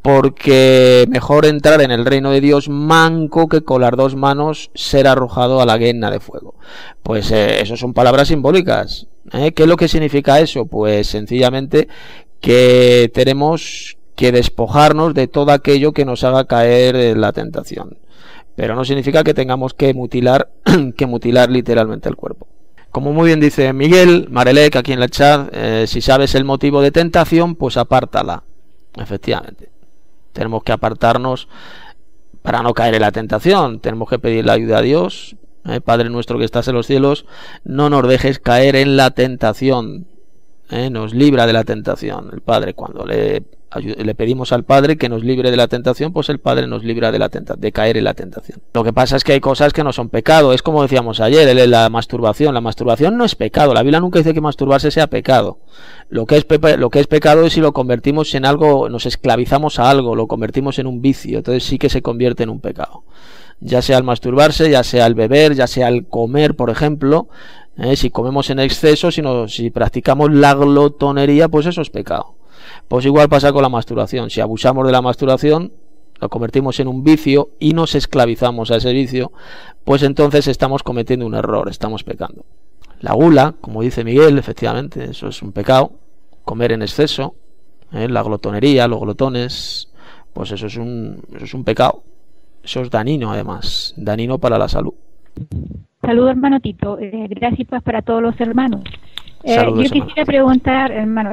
porque mejor entrar en el reino de Dios manco que con las dos manos ser arrojado a la guena de fuego. Pues eso son palabras simbólicas. ¿Qué es lo que significa eso? Pues sencillamente que tenemos que despojarnos de todo aquello que nos haga caer en la tentación. Pero no significa que tengamos que mutilar literalmente el cuerpo. Como muy bien dice Miguel Marelec aquí en el chat, si sabes el motivo de tentación, pues apártala. Efectivamente. Tenemos que apartarnos para no caer en la tentación. Tenemos que pedir la ayuda a Dios. Padre nuestro que estás en los cielos, no nos dejes caer en la tentación. Nos libra de la tentación. El Padre, cuando le pedimos al Padre que nos libre de la tentación, pues el Padre nos libra de caer en la tentación. Lo que pasa es que hay cosas que no son pecado. Es como decíamos ayer, la masturbación. La masturbación no es pecado. La Biblia nunca dice que masturbarse sea pecado. Lo que es pecado es si lo convertimos en algo, nos esclavizamos a algo, lo convertimos en un vicio. Entonces sí que se convierte en un pecado. Ya sea el masturbarse, ya sea el beber, ya sea el comer, por ejemplo. Si comemos en exceso, si practicamos la glotonería, pues eso es pecado. Pues igual pasa con la masturbación. Si abusamos de la masturbación, lo convertimos en un vicio y nos esclavizamos a ese vicio, pues entonces estamos cometiendo un error, estamos pecando. La gula, como dice Miguel, efectivamente, eso es un pecado. Comer en exceso, la glotonería, los glotones, pues eso es un pecado. Eso es dañino, además, dañino para la salud. Saludos, hermano Tito. Gracias y paz para todos los hermanos. Saludos, yo quisiera preguntar, hermano,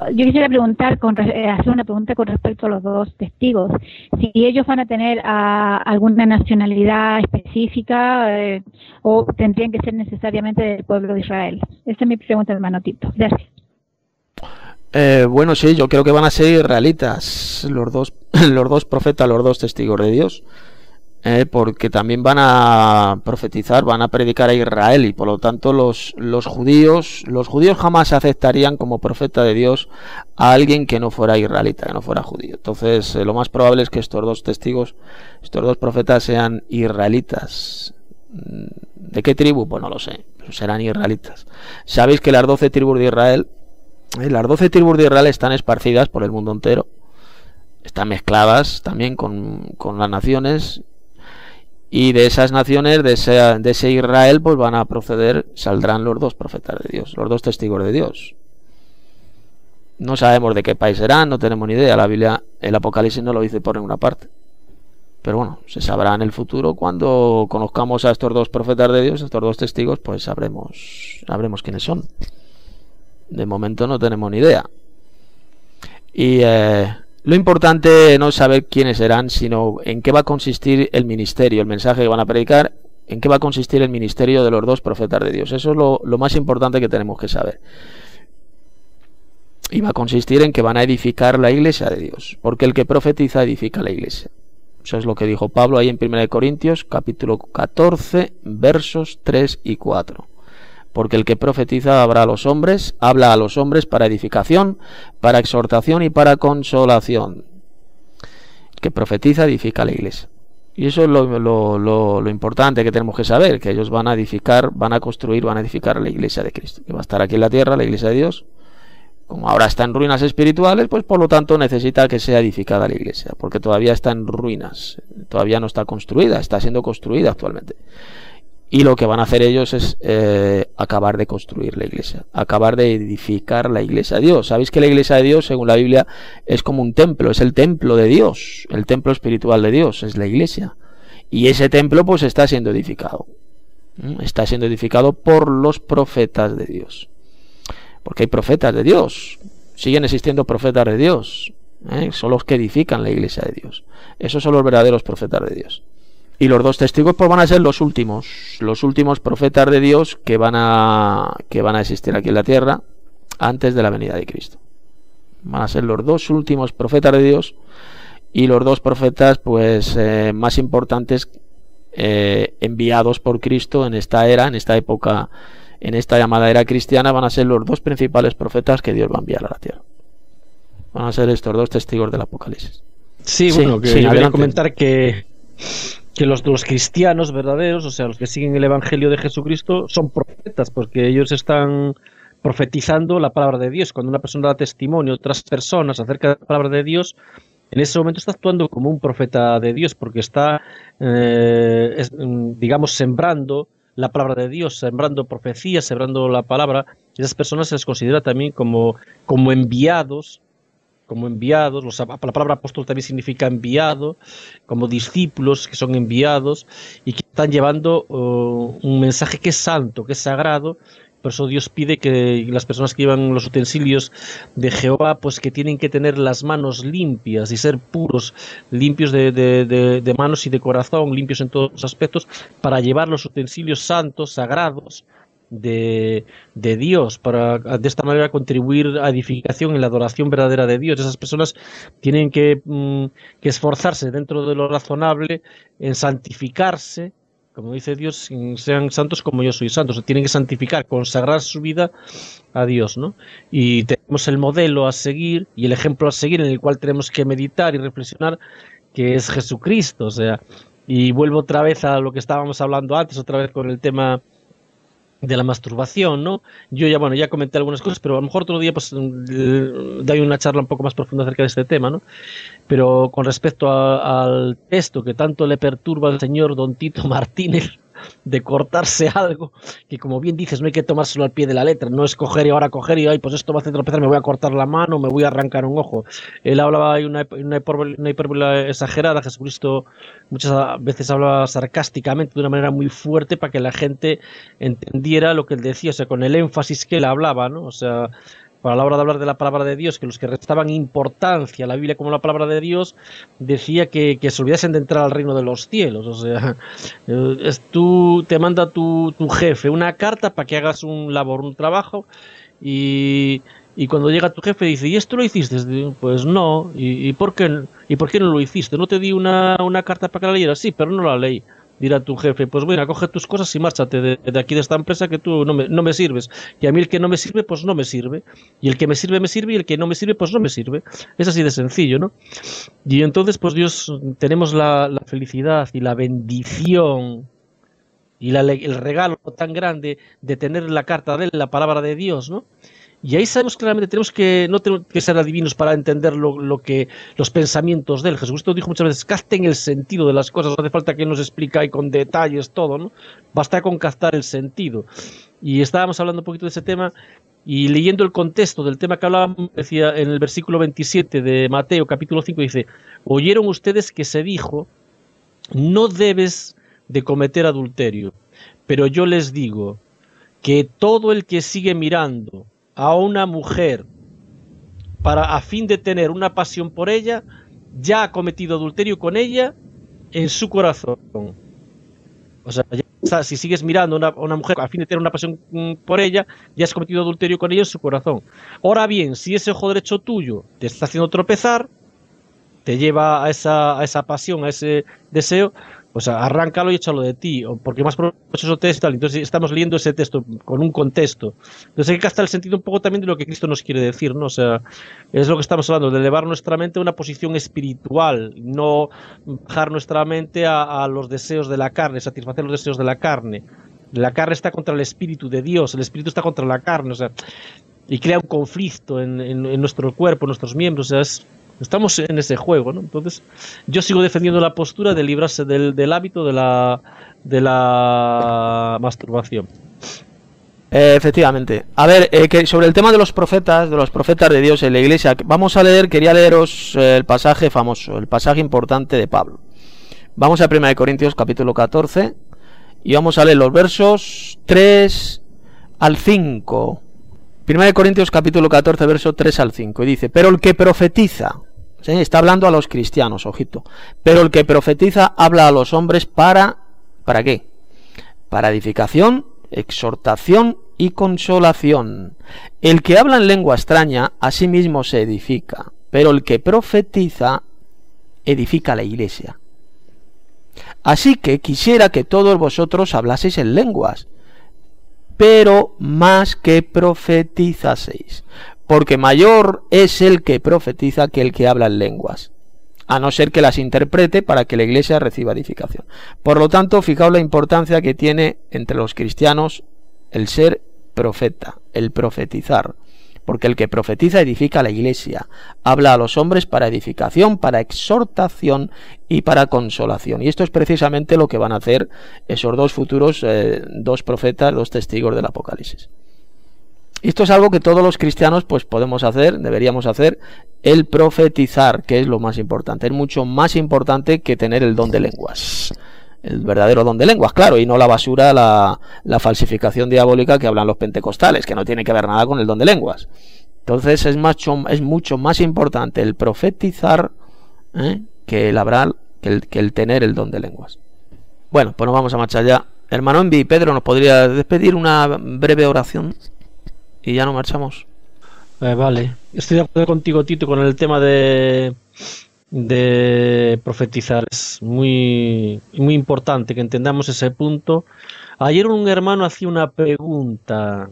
hacer una pregunta con respecto a los dos testigos. Si ellos van a tener alguna nacionalidad específica o tendrían que ser necesariamente del pueblo de Israel. Esa es mi pregunta, hermano Tito. Gracias. Bueno, sí, yo creo que van a ser israelitas, los dos profetas, los dos testigos de Dios. porque también van a profetizar, van a predicar a Israel, y por lo tanto los judíos jamás aceptarían como profeta de Dios a alguien que no fuera israelita, que no fuera judío. Entonces lo más probable es que estos dos testigos, estos dos profetas, sean israelitas. ¿De qué tribu? Pues no lo sé, pero serán israelitas. Sabéis que las 12 tribus de Israel, están esparcidas por el mundo entero, están mezcladas también con las naciones. Y de esas naciones, de ese Israel, pues van a proceder, saldrán los dos profetas de Dios, los dos testigos de Dios. No sabemos de qué país serán, no tenemos ni idea. La Biblia, el Apocalipsis no lo dice por ninguna parte. Pero bueno, se sabrá en el futuro, cuando conozcamos a estos dos profetas de Dios, estos dos testigos, pues sabremos quiénes son. De momento no tenemos ni idea. Y lo importante no es saber quiénes serán, sino en qué va a consistir el ministerio, el mensaje que van a predicar, en qué va a consistir el ministerio de los dos profetas de Dios. Eso es lo más importante que tenemos que saber. Y va a consistir en que van a edificar la iglesia de Dios, porque el que profetiza edifica la iglesia. Eso es lo que dijo Pablo ahí en 1 Corintios, capítulo 14, versos 3 y 4. Porque el que profetiza habla a los hombres para edificación, para exhortación y para consolación. El que profetiza edifica la iglesia. Y eso es lo importante que tenemos que saber, que ellos van a edificar, van a construir, van a edificar la iglesia de Cristo, que va a estar aquí en la tierra, la iglesia de Dios. Como ahora está en ruinas espirituales, pues por lo tanto necesita que sea edificada la iglesia, porque todavía está en ruinas, todavía no está construida, está siendo construida actualmente. Y lo que van a hacer ellos es acabar de construir la iglesia, acabar de edificar la iglesia de Dios. Sabéis que la iglesia de Dios, según la Biblia, es como un templo, es el templo de Dios, el templo espiritual de Dios, es la iglesia. Y ese templo pues está siendo edificado. Está siendo edificado por los profetas de Dios. Porque hay profetas de Dios, siguen existiendo profetas de Dios, son los que edifican la iglesia de Dios. Esos son los verdaderos profetas de Dios. Y los dos testigos pues van a ser los últimos profetas de Dios que van a existir aquí en la tierra antes de la venida de Cristo. Van a ser los dos últimos profetas de Dios, y los dos profetas pues más importantes enviados por Cristo en esta era, en esta época, en esta llamada era cristiana. Van a ser los dos principales profetas que Dios va a enviar a la tierra. Van a ser estos dos testigos del Apocalipsis. Sí, bueno, que yo quería comentar que los cristianos verdaderos, o sea, los que siguen el Evangelio de Jesucristo, son profetas, porque ellos están profetizando la palabra de Dios. Cuando una persona da testimonio a otras personas acerca de la palabra de Dios, en ese momento está actuando como un profeta de Dios, porque está, digamos, sembrando la palabra de Dios, sembrando profecías, sembrando la palabra. Esas personas se les considera también como enviados. La palabra apóstol también significa enviado, como discípulos que son enviados y que están llevando un mensaje que es santo, que es sagrado. Por eso Dios pide que las personas que llevan los utensilios de Jehová, pues que tienen que tener las manos limpias y ser puros, limpios de manos y de corazón, limpios en todos los aspectos, para llevar los utensilios santos, sagrados de Dios, para de esta manera contribuir a edificación en la adoración verdadera de Dios. Esas personas tienen que esforzarse dentro de lo razonable en santificarse, como dice Dios, sean santos como yo soy santo. Se tienen que santificar, consagrar su vida a Dios, ¿no? Y tenemos el modelo a seguir y el ejemplo a seguir, en el cual tenemos que meditar y reflexionar, que es Jesucristo. O sea, y vuelvo otra vez a lo que estábamos hablando antes, otra vez con el tema de la masturbación, ¿no? Yo ya comenté algunas cosas, pero a lo mejor otro día pues doy una charla un poco más profunda acerca de este tema, ¿no? Pero con respecto al texto que tanto le perturba al señor Don Tito Martínez, de cortarse algo, que como bien dices, no hay que tomárselo al pie de la letra, no es coger y ahora coger y, ay, pues esto va a hacer tropezar, me voy a cortar la mano, me voy a arrancar un ojo. Él hablaba de una hipérbole exagerada. Jesucristo muchas veces hablaba sarcásticamente, de una manera muy fuerte, para que la gente entendiera lo que él decía, o sea, con el énfasis que él hablaba, ¿no? O sea, a la hora de hablar de la palabra de Dios, que los que restaban importancia a la Biblia como la palabra de Dios, decía que se olvidasen de entrar al reino de los cielos. O sea, te manda tu jefe una carta para que hagas un trabajo, y Y cuando llega tu jefe dice, ¿y esto lo hiciste? Digo, pues no. ¿Y por qué no lo hiciste? ¿No te di una carta para que la leyeras? Sí, pero no la leí. Dirá tu jefe, pues bueno, coge tus cosas y márchate de aquí de esta empresa, que tú no me sirves. Y a mí el que no me sirve, pues no me sirve. Y el que me sirve, y el que no me sirve, pues no me sirve. Es así de sencillo, ¿no? Y entonces, pues Dios, tenemos la felicidad y la bendición y el regalo tan grande de tener la carta de él, la palabra de Dios, ¿no? Y ahí sabemos claramente, no tenemos que ser adivinos para entender los pensamientos de él. Jesucristo dijo muchas veces, capten el sentido de las cosas, no hace falta que nos explique ahí con detalles todo, ¿no? Basta con captar el sentido. Y estábamos hablando un poquito de ese tema, y leyendo el contexto del tema que hablábamos, decía en el versículo 27 de Mateo, capítulo 5, dice, oyeron ustedes que se dijo, no debes de cometer adulterio, pero yo les digo que todo el que sigue mirando a una mujer a fin de tener una pasión por ella, ya ha cometido adulterio con ella en su corazón. O sea, si sigues mirando a una mujer a fin de tener una pasión por ella, ya has cometido adulterio con ella en su corazón. Ahora bien, si ese ojo derecho tuyo te está haciendo tropezar, te lleva a esa pasión, a ese deseo, pues arráncalo y échalo de ti, porque más provechoso te es tal. Entonces estamos leyendo ese texto con un contexto. Entonces hay que captar el sentido un poco también de lo que Cristo nos quiere decir, ¿no? O sea, es lo que estamos hablando, de elevar nuestra mente a una posición espiritual, no bajar nuestra mente a los deseos de la carne, satisfacer los deseos de la carne. La carne está contra el Espíritu de Dios, el Espíritu está contra la carne, o sea, y crea un conflicto en nuestro cuerpo, en nuestros miembros, o sea, estamos en ese juego, ¿no? Entonces, yo sigo defendiendo la postura de librarse del hábito de la masturbación. Efectivamente. A ver, que sobre el tema de los profetas de Dios en la iglesia, quería leeros el pasaje famoso, el pasaje importante de Pablo. Vamos a 1 Corintios capítulo 14 y vamos a leer los versos 3 al 5. 1 Corintios capítulo 14, verso 3 al 5, y dice, pero el que profetiza, ¿sí? Está hablando a los cristianos, ojito, pero el que profetiza habla a los hombres ¿para qué? Para edificación, exhortación y consolación. El que habla en lengua extraña, a sí mismo se edifica, pero el que profetiza, edifica a la iglesia. Así que quisiera que todos vosotros hablaseis en lenguas, pero más que profetizaseis, porque mayor es el que profetiza que el que habla en lenguas, a no ser que las interprete para que la iglesia reciba edificación. Por lo tanto, fijaos la importancia que tiene entre los cristianos el ser profeta, el profetizar, porque el que profetiza edifica a la iglesia, habla a los hombres para edificación, para exhortación y para consolación. Y esto es precisamente lo que van a hacer esos dos futuros, dos profetas, dos testigos del Apocalipsis. Esto es algo que todos los cristianos pues podemos hacer, deberíamos hacer, el profetizar, que es lo más importante. Es mucho más importante que tener el don de lenguas. El verdadero don de lenguas, claro, y no la basura, la falsificación diabólica que hablan los pentecostales, que no tiene que ver nada con el don de lenguas. Entonces es mucho más importante el profetizar que el hablar, que el tener el don de lenguas. Bueno, pues nos vamos a marchar ya. Hermano Envi, Pedro, ¿nos podría despedir una breve oración? Y ya nos marchamos. Vale, estoy de acuerdo contigo, Tito, con el tema de profetizar. Es muy importante que entendamos ese punto. Ayer un hermano hacía una pregunta,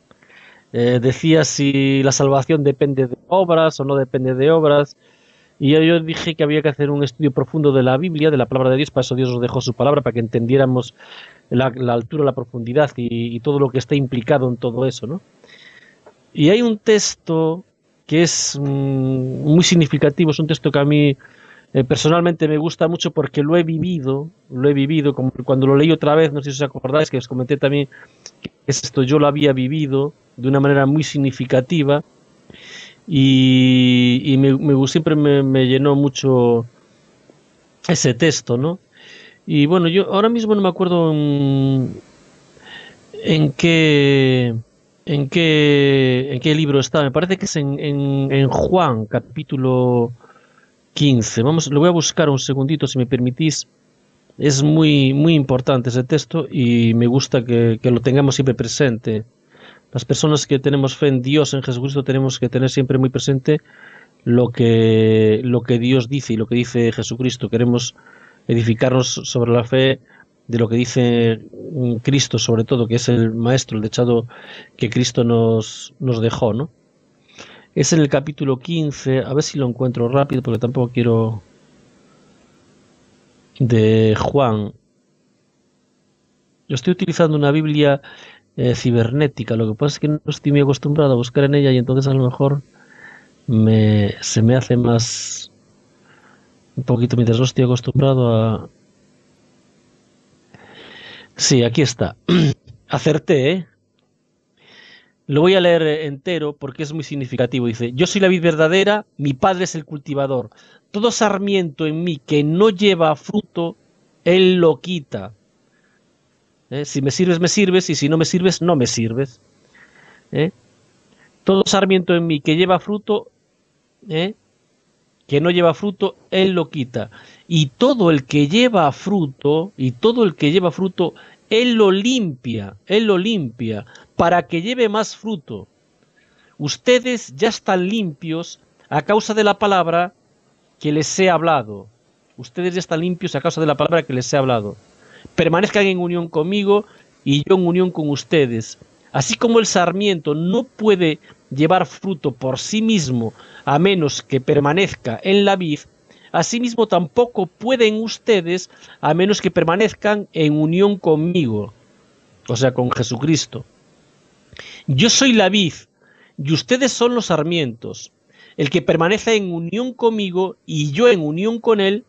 decía si la salvación depende de obras o no depende de obras, y yo dije que había que hacer un estudio profundo de la Biblia, de la palabra de Dios. Para eso Dios nos dejó su palabra, para que entendiéramos la altura, la profundidad y todo lo que está implicado en todo eso, ¿no? Y hay un texto que es muy significativo, es un texto que a mí personalmente me gusta mucho porque lo he vivido, como cuando lo leí otra vez, no sé si os acordáis, que os comenté también que esto yo lo había vivido de una manera muy significativa, y siempre me llenó mucho ese texto, ¿no? Y bueno, yo ahora mismo no me acuerdo en qué libro está. Me parece que es en Juan, capítulo 15. Lo voy a buscar un segundito, si me permitís. Es muy importante ese texto y me gusta que lo tengamos siempre presente. Las personas que tenemos fe en Dios, en Jesucristo, tenemos que tener siempre muy presente lo que Dios dice y lo que dice Jesucristo. Queremos edificarnos sobre la fe de lo que dice Cristo, sobre todo, que es el maestro, el dechado que Cristo nos dejó, ¿no? Es en el capítulo 15, a ver si lo encuentro rápido, porque tampoco quiero... de Juan. Yo estoy utilizando una Biblia cibernética, lo que pasa es que no estoy muy acostumbrado a buscar en ella y entonces a lo mejor se me hace más un poquito mientras no estoy acostumbrado a... Sí, aquí está. Acerté, ¿eh? Lo voy a leer entero porque es muy significativo. Dice: yo soy la vid verdadera, mi padre es el cultivador. Todo sarmiento en mí que no lleva fruto, él lo quita. Si me sirves, y si no me sirves, no me sirves. Todo sarmiento en mí que lleva fruto, que no lleva fruto, él lo quita. Y todo el que lleva fruto, él lo limpia, para que lleve más fruto. Ustedes ya están limpios a causa de la palabra que les he hablado. Permanezcan en unión conmigo y yo en unión con ustedes. Así como el sarmiento no puede llevar fruto por sí mismo a menos que permanezca en la vid, asimismo tampoco pueden ustedes a menos que permanezcan en unión conmigo, o sea, con Jesucristo. Yo soy la vid y ustedes son los sarmientos. El que permanece en unión conmigo y yo en unión con él,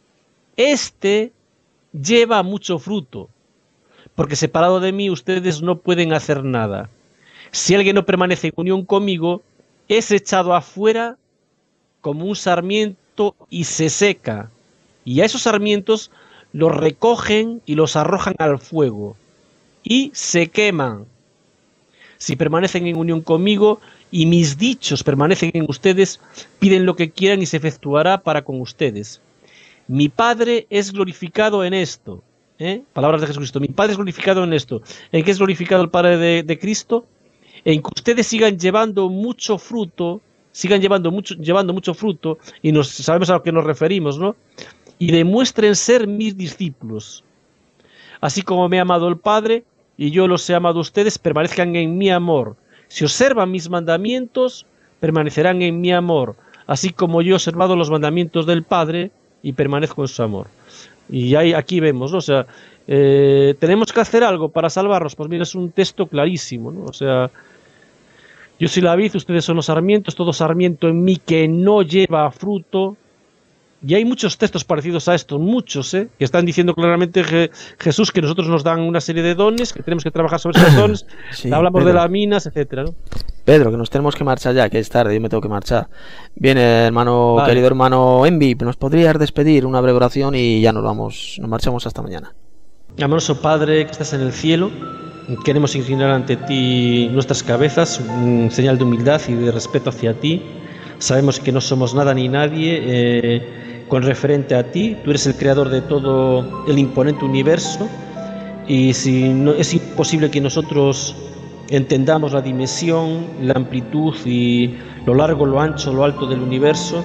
este lleva mucho fruto, porque separado de mí ustedes no pueden hacer nada. Si alguien no permanece en unión conmigo, es echado afuera como un sarmiento y se seca, y a esos sarmientos los recogen y los arrojan al fuego y se queman. Si permanecen en unión conmigo y mis dichos permanecen en ustedes, piden lo que quieran y se efectuará para con ustedes. Mi Padre es glorificado en esto. Palabras de Jesucristo. Mi Padre es glorificado en esto. ¿En qué es glorificado el Padre de Cristo? En que ustedes sigan llevando mucho fruto, llevando mucho fruto, y sabemos a lo que nos referimos, ¿no? Y demuestren ser mis discípulos. Así como me ha amado el Padre, y yo los he amado a ustedes, permanezcan en mi amor. Si observan mis mandamientos, permanecerán en mi amor, así como yo he observado los mandamientos del Padre y permanezco en su amor. Y aquí vemos, ¿no? O sea, tenemos que hacer algo para salvarnos. Pues mira, es un texto clarísimo, ¿no? O sea, yo soy la vid, ustedes son los sarmientos, todo sarmiento en mí que no lleva fruto. Y hay muchos textos parecidos a estos, muchos, que están diciendo claramente Jesús que nosotros nos dan una serie de dones, que tenemos que trabajar sobre esos dones. Sí, hablamos Pedro, de las minas, etcétera, ¿no? Pedro, que nos tenemos que marchar ya, que es tarde, yo me tengo que marchar. Bien, hermano, vale. Querido hermano Envi, ¿nos podrías despedir una breve oración y ya nos marchamos hasta mañana? Amoroso Padre que estás en el cielo, queremos inclinar ante ti nuestras cabezas, un señal de humildad y de respeto hacia ti. Sabemos que no somos nada ni nadie con referente a ti. Tú eres el creador de todo el imponente universo, y si no, es imposible que nosotros entendamos la dimensión, la amplitud y lo largo, lo ancho, lo alto del universo,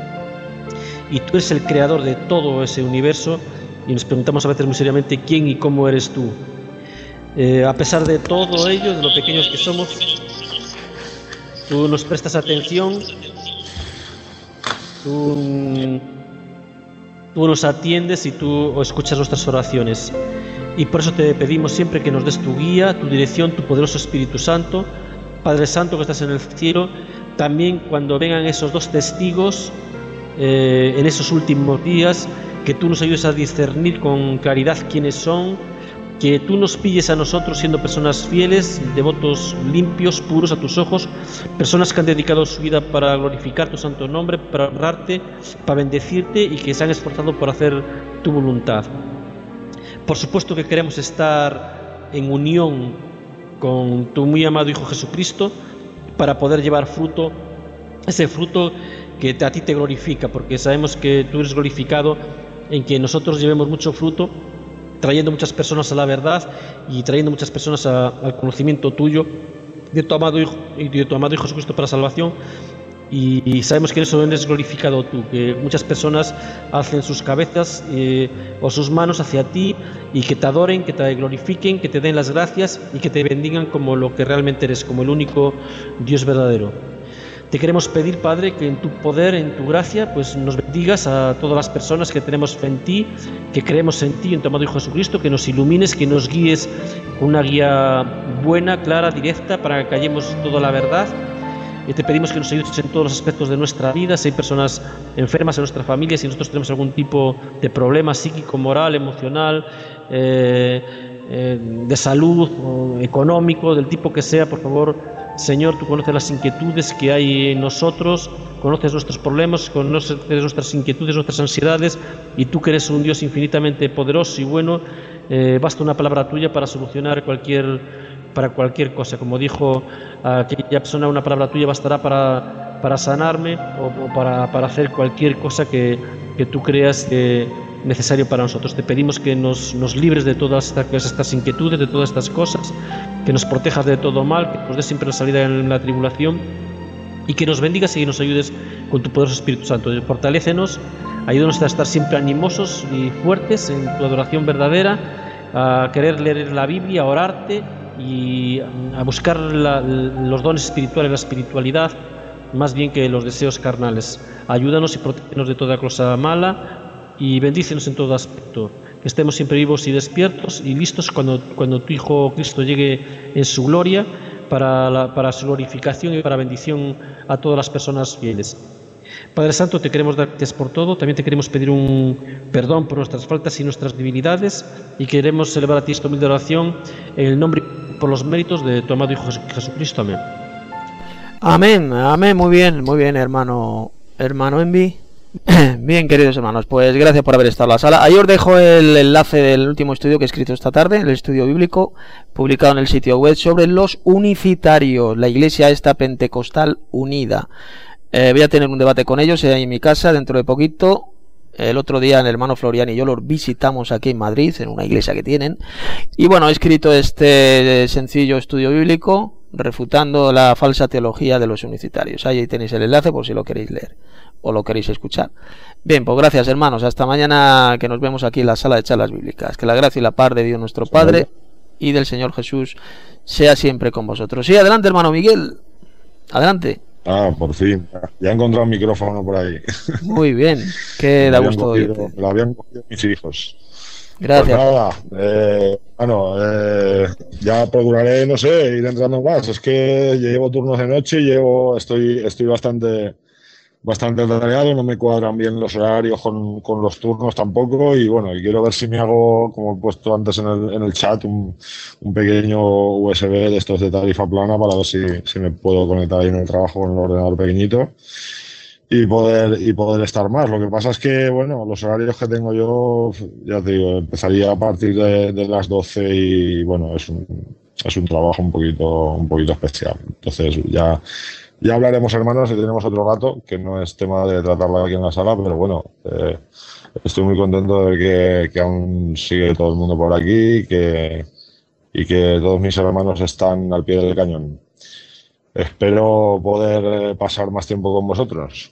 y tú eres el creador de todo ese universo, y nos preguntamos a veces muy seriamente quién y cómo eres tú. A pesar de todo ello, de lo pequeños que somos, tú nos prestas atención, tú nos atiendes y tú escuchas nuestras oraciones. Y por eso te pedimos siempre que nos des tu guía, tu dirección, tu poderoso Espíritu Santo. Padre Santo que estás en el cielo, también cuando vengan esos dos testigos en esos últimos días, que tú nos ayudes a discernir con claridad quiénes son, que tú nos pilles a nosotros siendo personas fieles, devotos, limpios, puros a tus ojos, personas que han dedicado su vida para glorificar tu santo nombre, para honrarte, para bendecirte y que se han esforzado por hacer tu voluntad. Por supuesto que queremos estar en unión con tu muy amado Hijo Jesucristo para poder llevar fruto, ese fruto que a ti te glorifica, porque sabemos que tú eres glorificado en que nosotros llevemos mucho fruto, trayendo muchas personas a la verdad y trayendo muchas personas al conocimiento tuyo de tu amado Hijo y de tu amado Hijo Jesucristo para salvación. Y sabemos que en eso eres glorificado tú, que muchas personas alcen sus cabezas o sus manos hacia ti y que te adoren, que te glorifiquen, que te den las gracias y que te bendigan como lo que realmente eres, como el único Dios verdadero. Te queremos pedir, Padre, que en tu poder, en tu gracia, pues nos bendigas a todas las personas que tenemos fe en ti, que creemos en ti, en tu amado Hijo Jesucristo, que nos ilumines, que nos guíes con una guía buena, clara, directa, para que hallemos toda la verdad. Y te pedimos que nos ayudes en todos los aspectos de nuestra vida. Si hay personas enfermas en nuestra familia, si nosotros tenemos algún tipo de problema psíquico, moral, emocional, de salud, o económico, del tipo que sea, por favor, Señor, tú conoces las inquietudes que hay en nosotros, conoces nuestros problemas, conoces nuestras inquietudes, nuestras ansiedades, y tú que eres un Dios infinitamente poderoso y bueno, basta una palabra tuya para solucionar para cualquier cosa. Como dijo aquella persona, una palabra tuya bastará para sanarme o para hacer cualquier cosa que tú creas necesario para nosotros. Te pedimos que nos libres de todas estas inquietudes, de todas estas cosas, que nos protejas de todo mal, que nos des siempre la salida en la tribulación y que nos bendigas y nos ayudes con tu poderoso Espíritu Santo. Fortalécenos, ayúdanos a estar siempre animosos y fuertes en tu adoración verdadera, a querer leer la Biblia, a orarte y a buscar los dones espirituales, la espiritualidad, más bien que los deseos carnales. Ayúdanos y protégenos de toda cosa mala y bendícenos en todo aspecto, que estemos siempre vivos y despiertos y listos cuando tu Hijo Cristo llegue en su gloria para su glorificación y para bendición a todas las personas fieles. Padre Santo, te queremos dar gracias por todo. También te queremos pedir un perdón por nuestras faltas y nuestras debilidades y queremos celebrar a ti esta humilde oración en el nombre y por los méritos de tu amado Hijo Jesucristo. Amén. Amén, amén, muy bien, hermano Envi. Bien, queridos hermanos, pues gracias por haber estado en la sala. Ahí os dejo el enlace del último estudio que he escrito esta tarde, el estudio bíblico, publicado en el sitio web sobre los unicitarios, la iglesia esta pentecostal unida. Voy a tener un debate con ellos ahí en mi casa dentro de poquito. El otro día el hermano Florian y yo los visitamos aquí en Madrid, en una iglesia que tienen. Y bueno, he escrito este sencillo estudio bíblico refutando la falsa teología de los unicitarios. Ahí tenéis el enlace por si lo queréis leer o lo queréis escuchar. Bien, pues gracias hermanos, hasta mañana, que nos vemos aquí en la sala de charlas bíblicas. Que la gracia y la paz de Dios nuestro Padre y del Señor Jesús sea siempre con vosotros. Sí, adelante hermano Miguel, adelante. Por fin, ya he encontrado un micrófono por ahí. Muy bien, que da gusto oírte. Me lo habían cogido mis hijos. Gracias. Pues nada, ya procuraré, no sé, ir entrando más. Es que llevo turnos de noche y estoy bastante atareado, no me cuadran bien los horarios con los turnos tampoco, y bueno, y quiero ver si me hago, como he puesto antes en el chat, un pequeño USB de estos de tarifa plana para ver si me puedo conectar ahí en el trabajo con el ordenador pequeñito y poder estar más. Lo que pasa es que, bueno, los horarios que tengo yo, ya te digo, empezaría a partir de las 12 y bueno, es un trabajo un poquito especial. Entonces ya hablaremos, hermanos, si tenemos otro rato, que no es tema de tratarla aquí en la sala, pero bueno, estoy muy contento de ver que aún sigue todo el mundo por aquí y que todos mis hermanos están al pie del cañón. Espero poder pasar más tiempo con vosotros.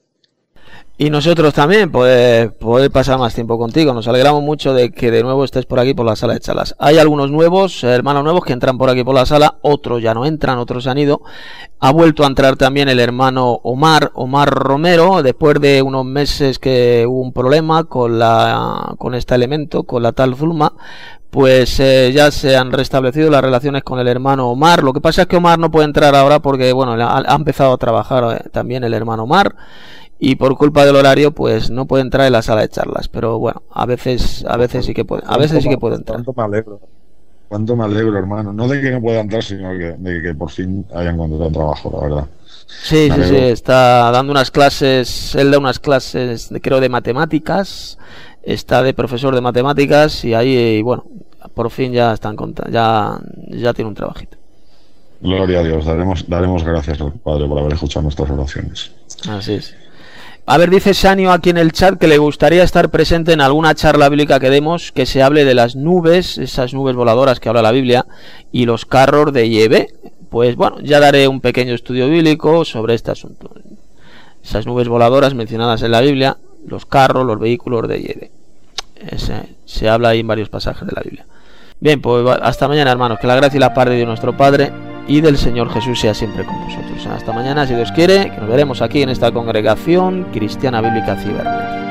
Y nosotros también, pues, poder pasar más tiempo contigo. Nos alegramos mucho de que de nuevo estés por aquí por la sala de charlas. Hay algunos nuevos, hermanos nuevos, que entran por aquí por la sala. Otros ya no entran, otros han ido. Ha vuelto a entrar también el hermano Omar Romero, después de unos meses que hubo un problema con este elemento, con la tal Zulma. Pues ya se han restablecido las relaciones con el hermano Omar. Lo que pasa es que Omar no puede entrar ahora porque, bueno, ha empezado a trabajar también el hermano Omar. Y por culpa del horario, pues no puede entrar en la sala de charlas. Pero bueno, a veces sí que puede. A veces sí que puede entrar. Cuánto me alegro, hermano. No de que no pueda entrar, sino de que por fin haya encontrado un trabajo, la verdad. Sí, está dando unas clases. Él da unas clases, creo, de matemáticas. Está de profesor de matemáticas y ahí, bueno, por fin ya están ya tiene un trabajito. Gloria a Dios. Daremos gracias al Padre por haber escuchado nuestras oraciones. Así es. A ver, dice Sanio aquí en el chat que le gustaría estar presente en alguna charla bíblica que demos, que se hable de las nubes, esas nubes voladoras que habla la Biblia, y los carros de Yahvé. pues bueno, ya daré un pequeño estudio bíblico sobre este asunto. Esas nubes voladoras mencionadas en la Biblia, los carros, los vehículos de Yede. Se habla ahí en varios pasajes de la Biblia. Bien, pues hasta mañana, hermanos. Que la gracia y la paz de Dios nuestro Padre y del Señor Jesús sea siempre con vosotros. Hasta mañana, si Dios quiere, que nos veremos aquí en esta congregación cristiana bíblica cibernética.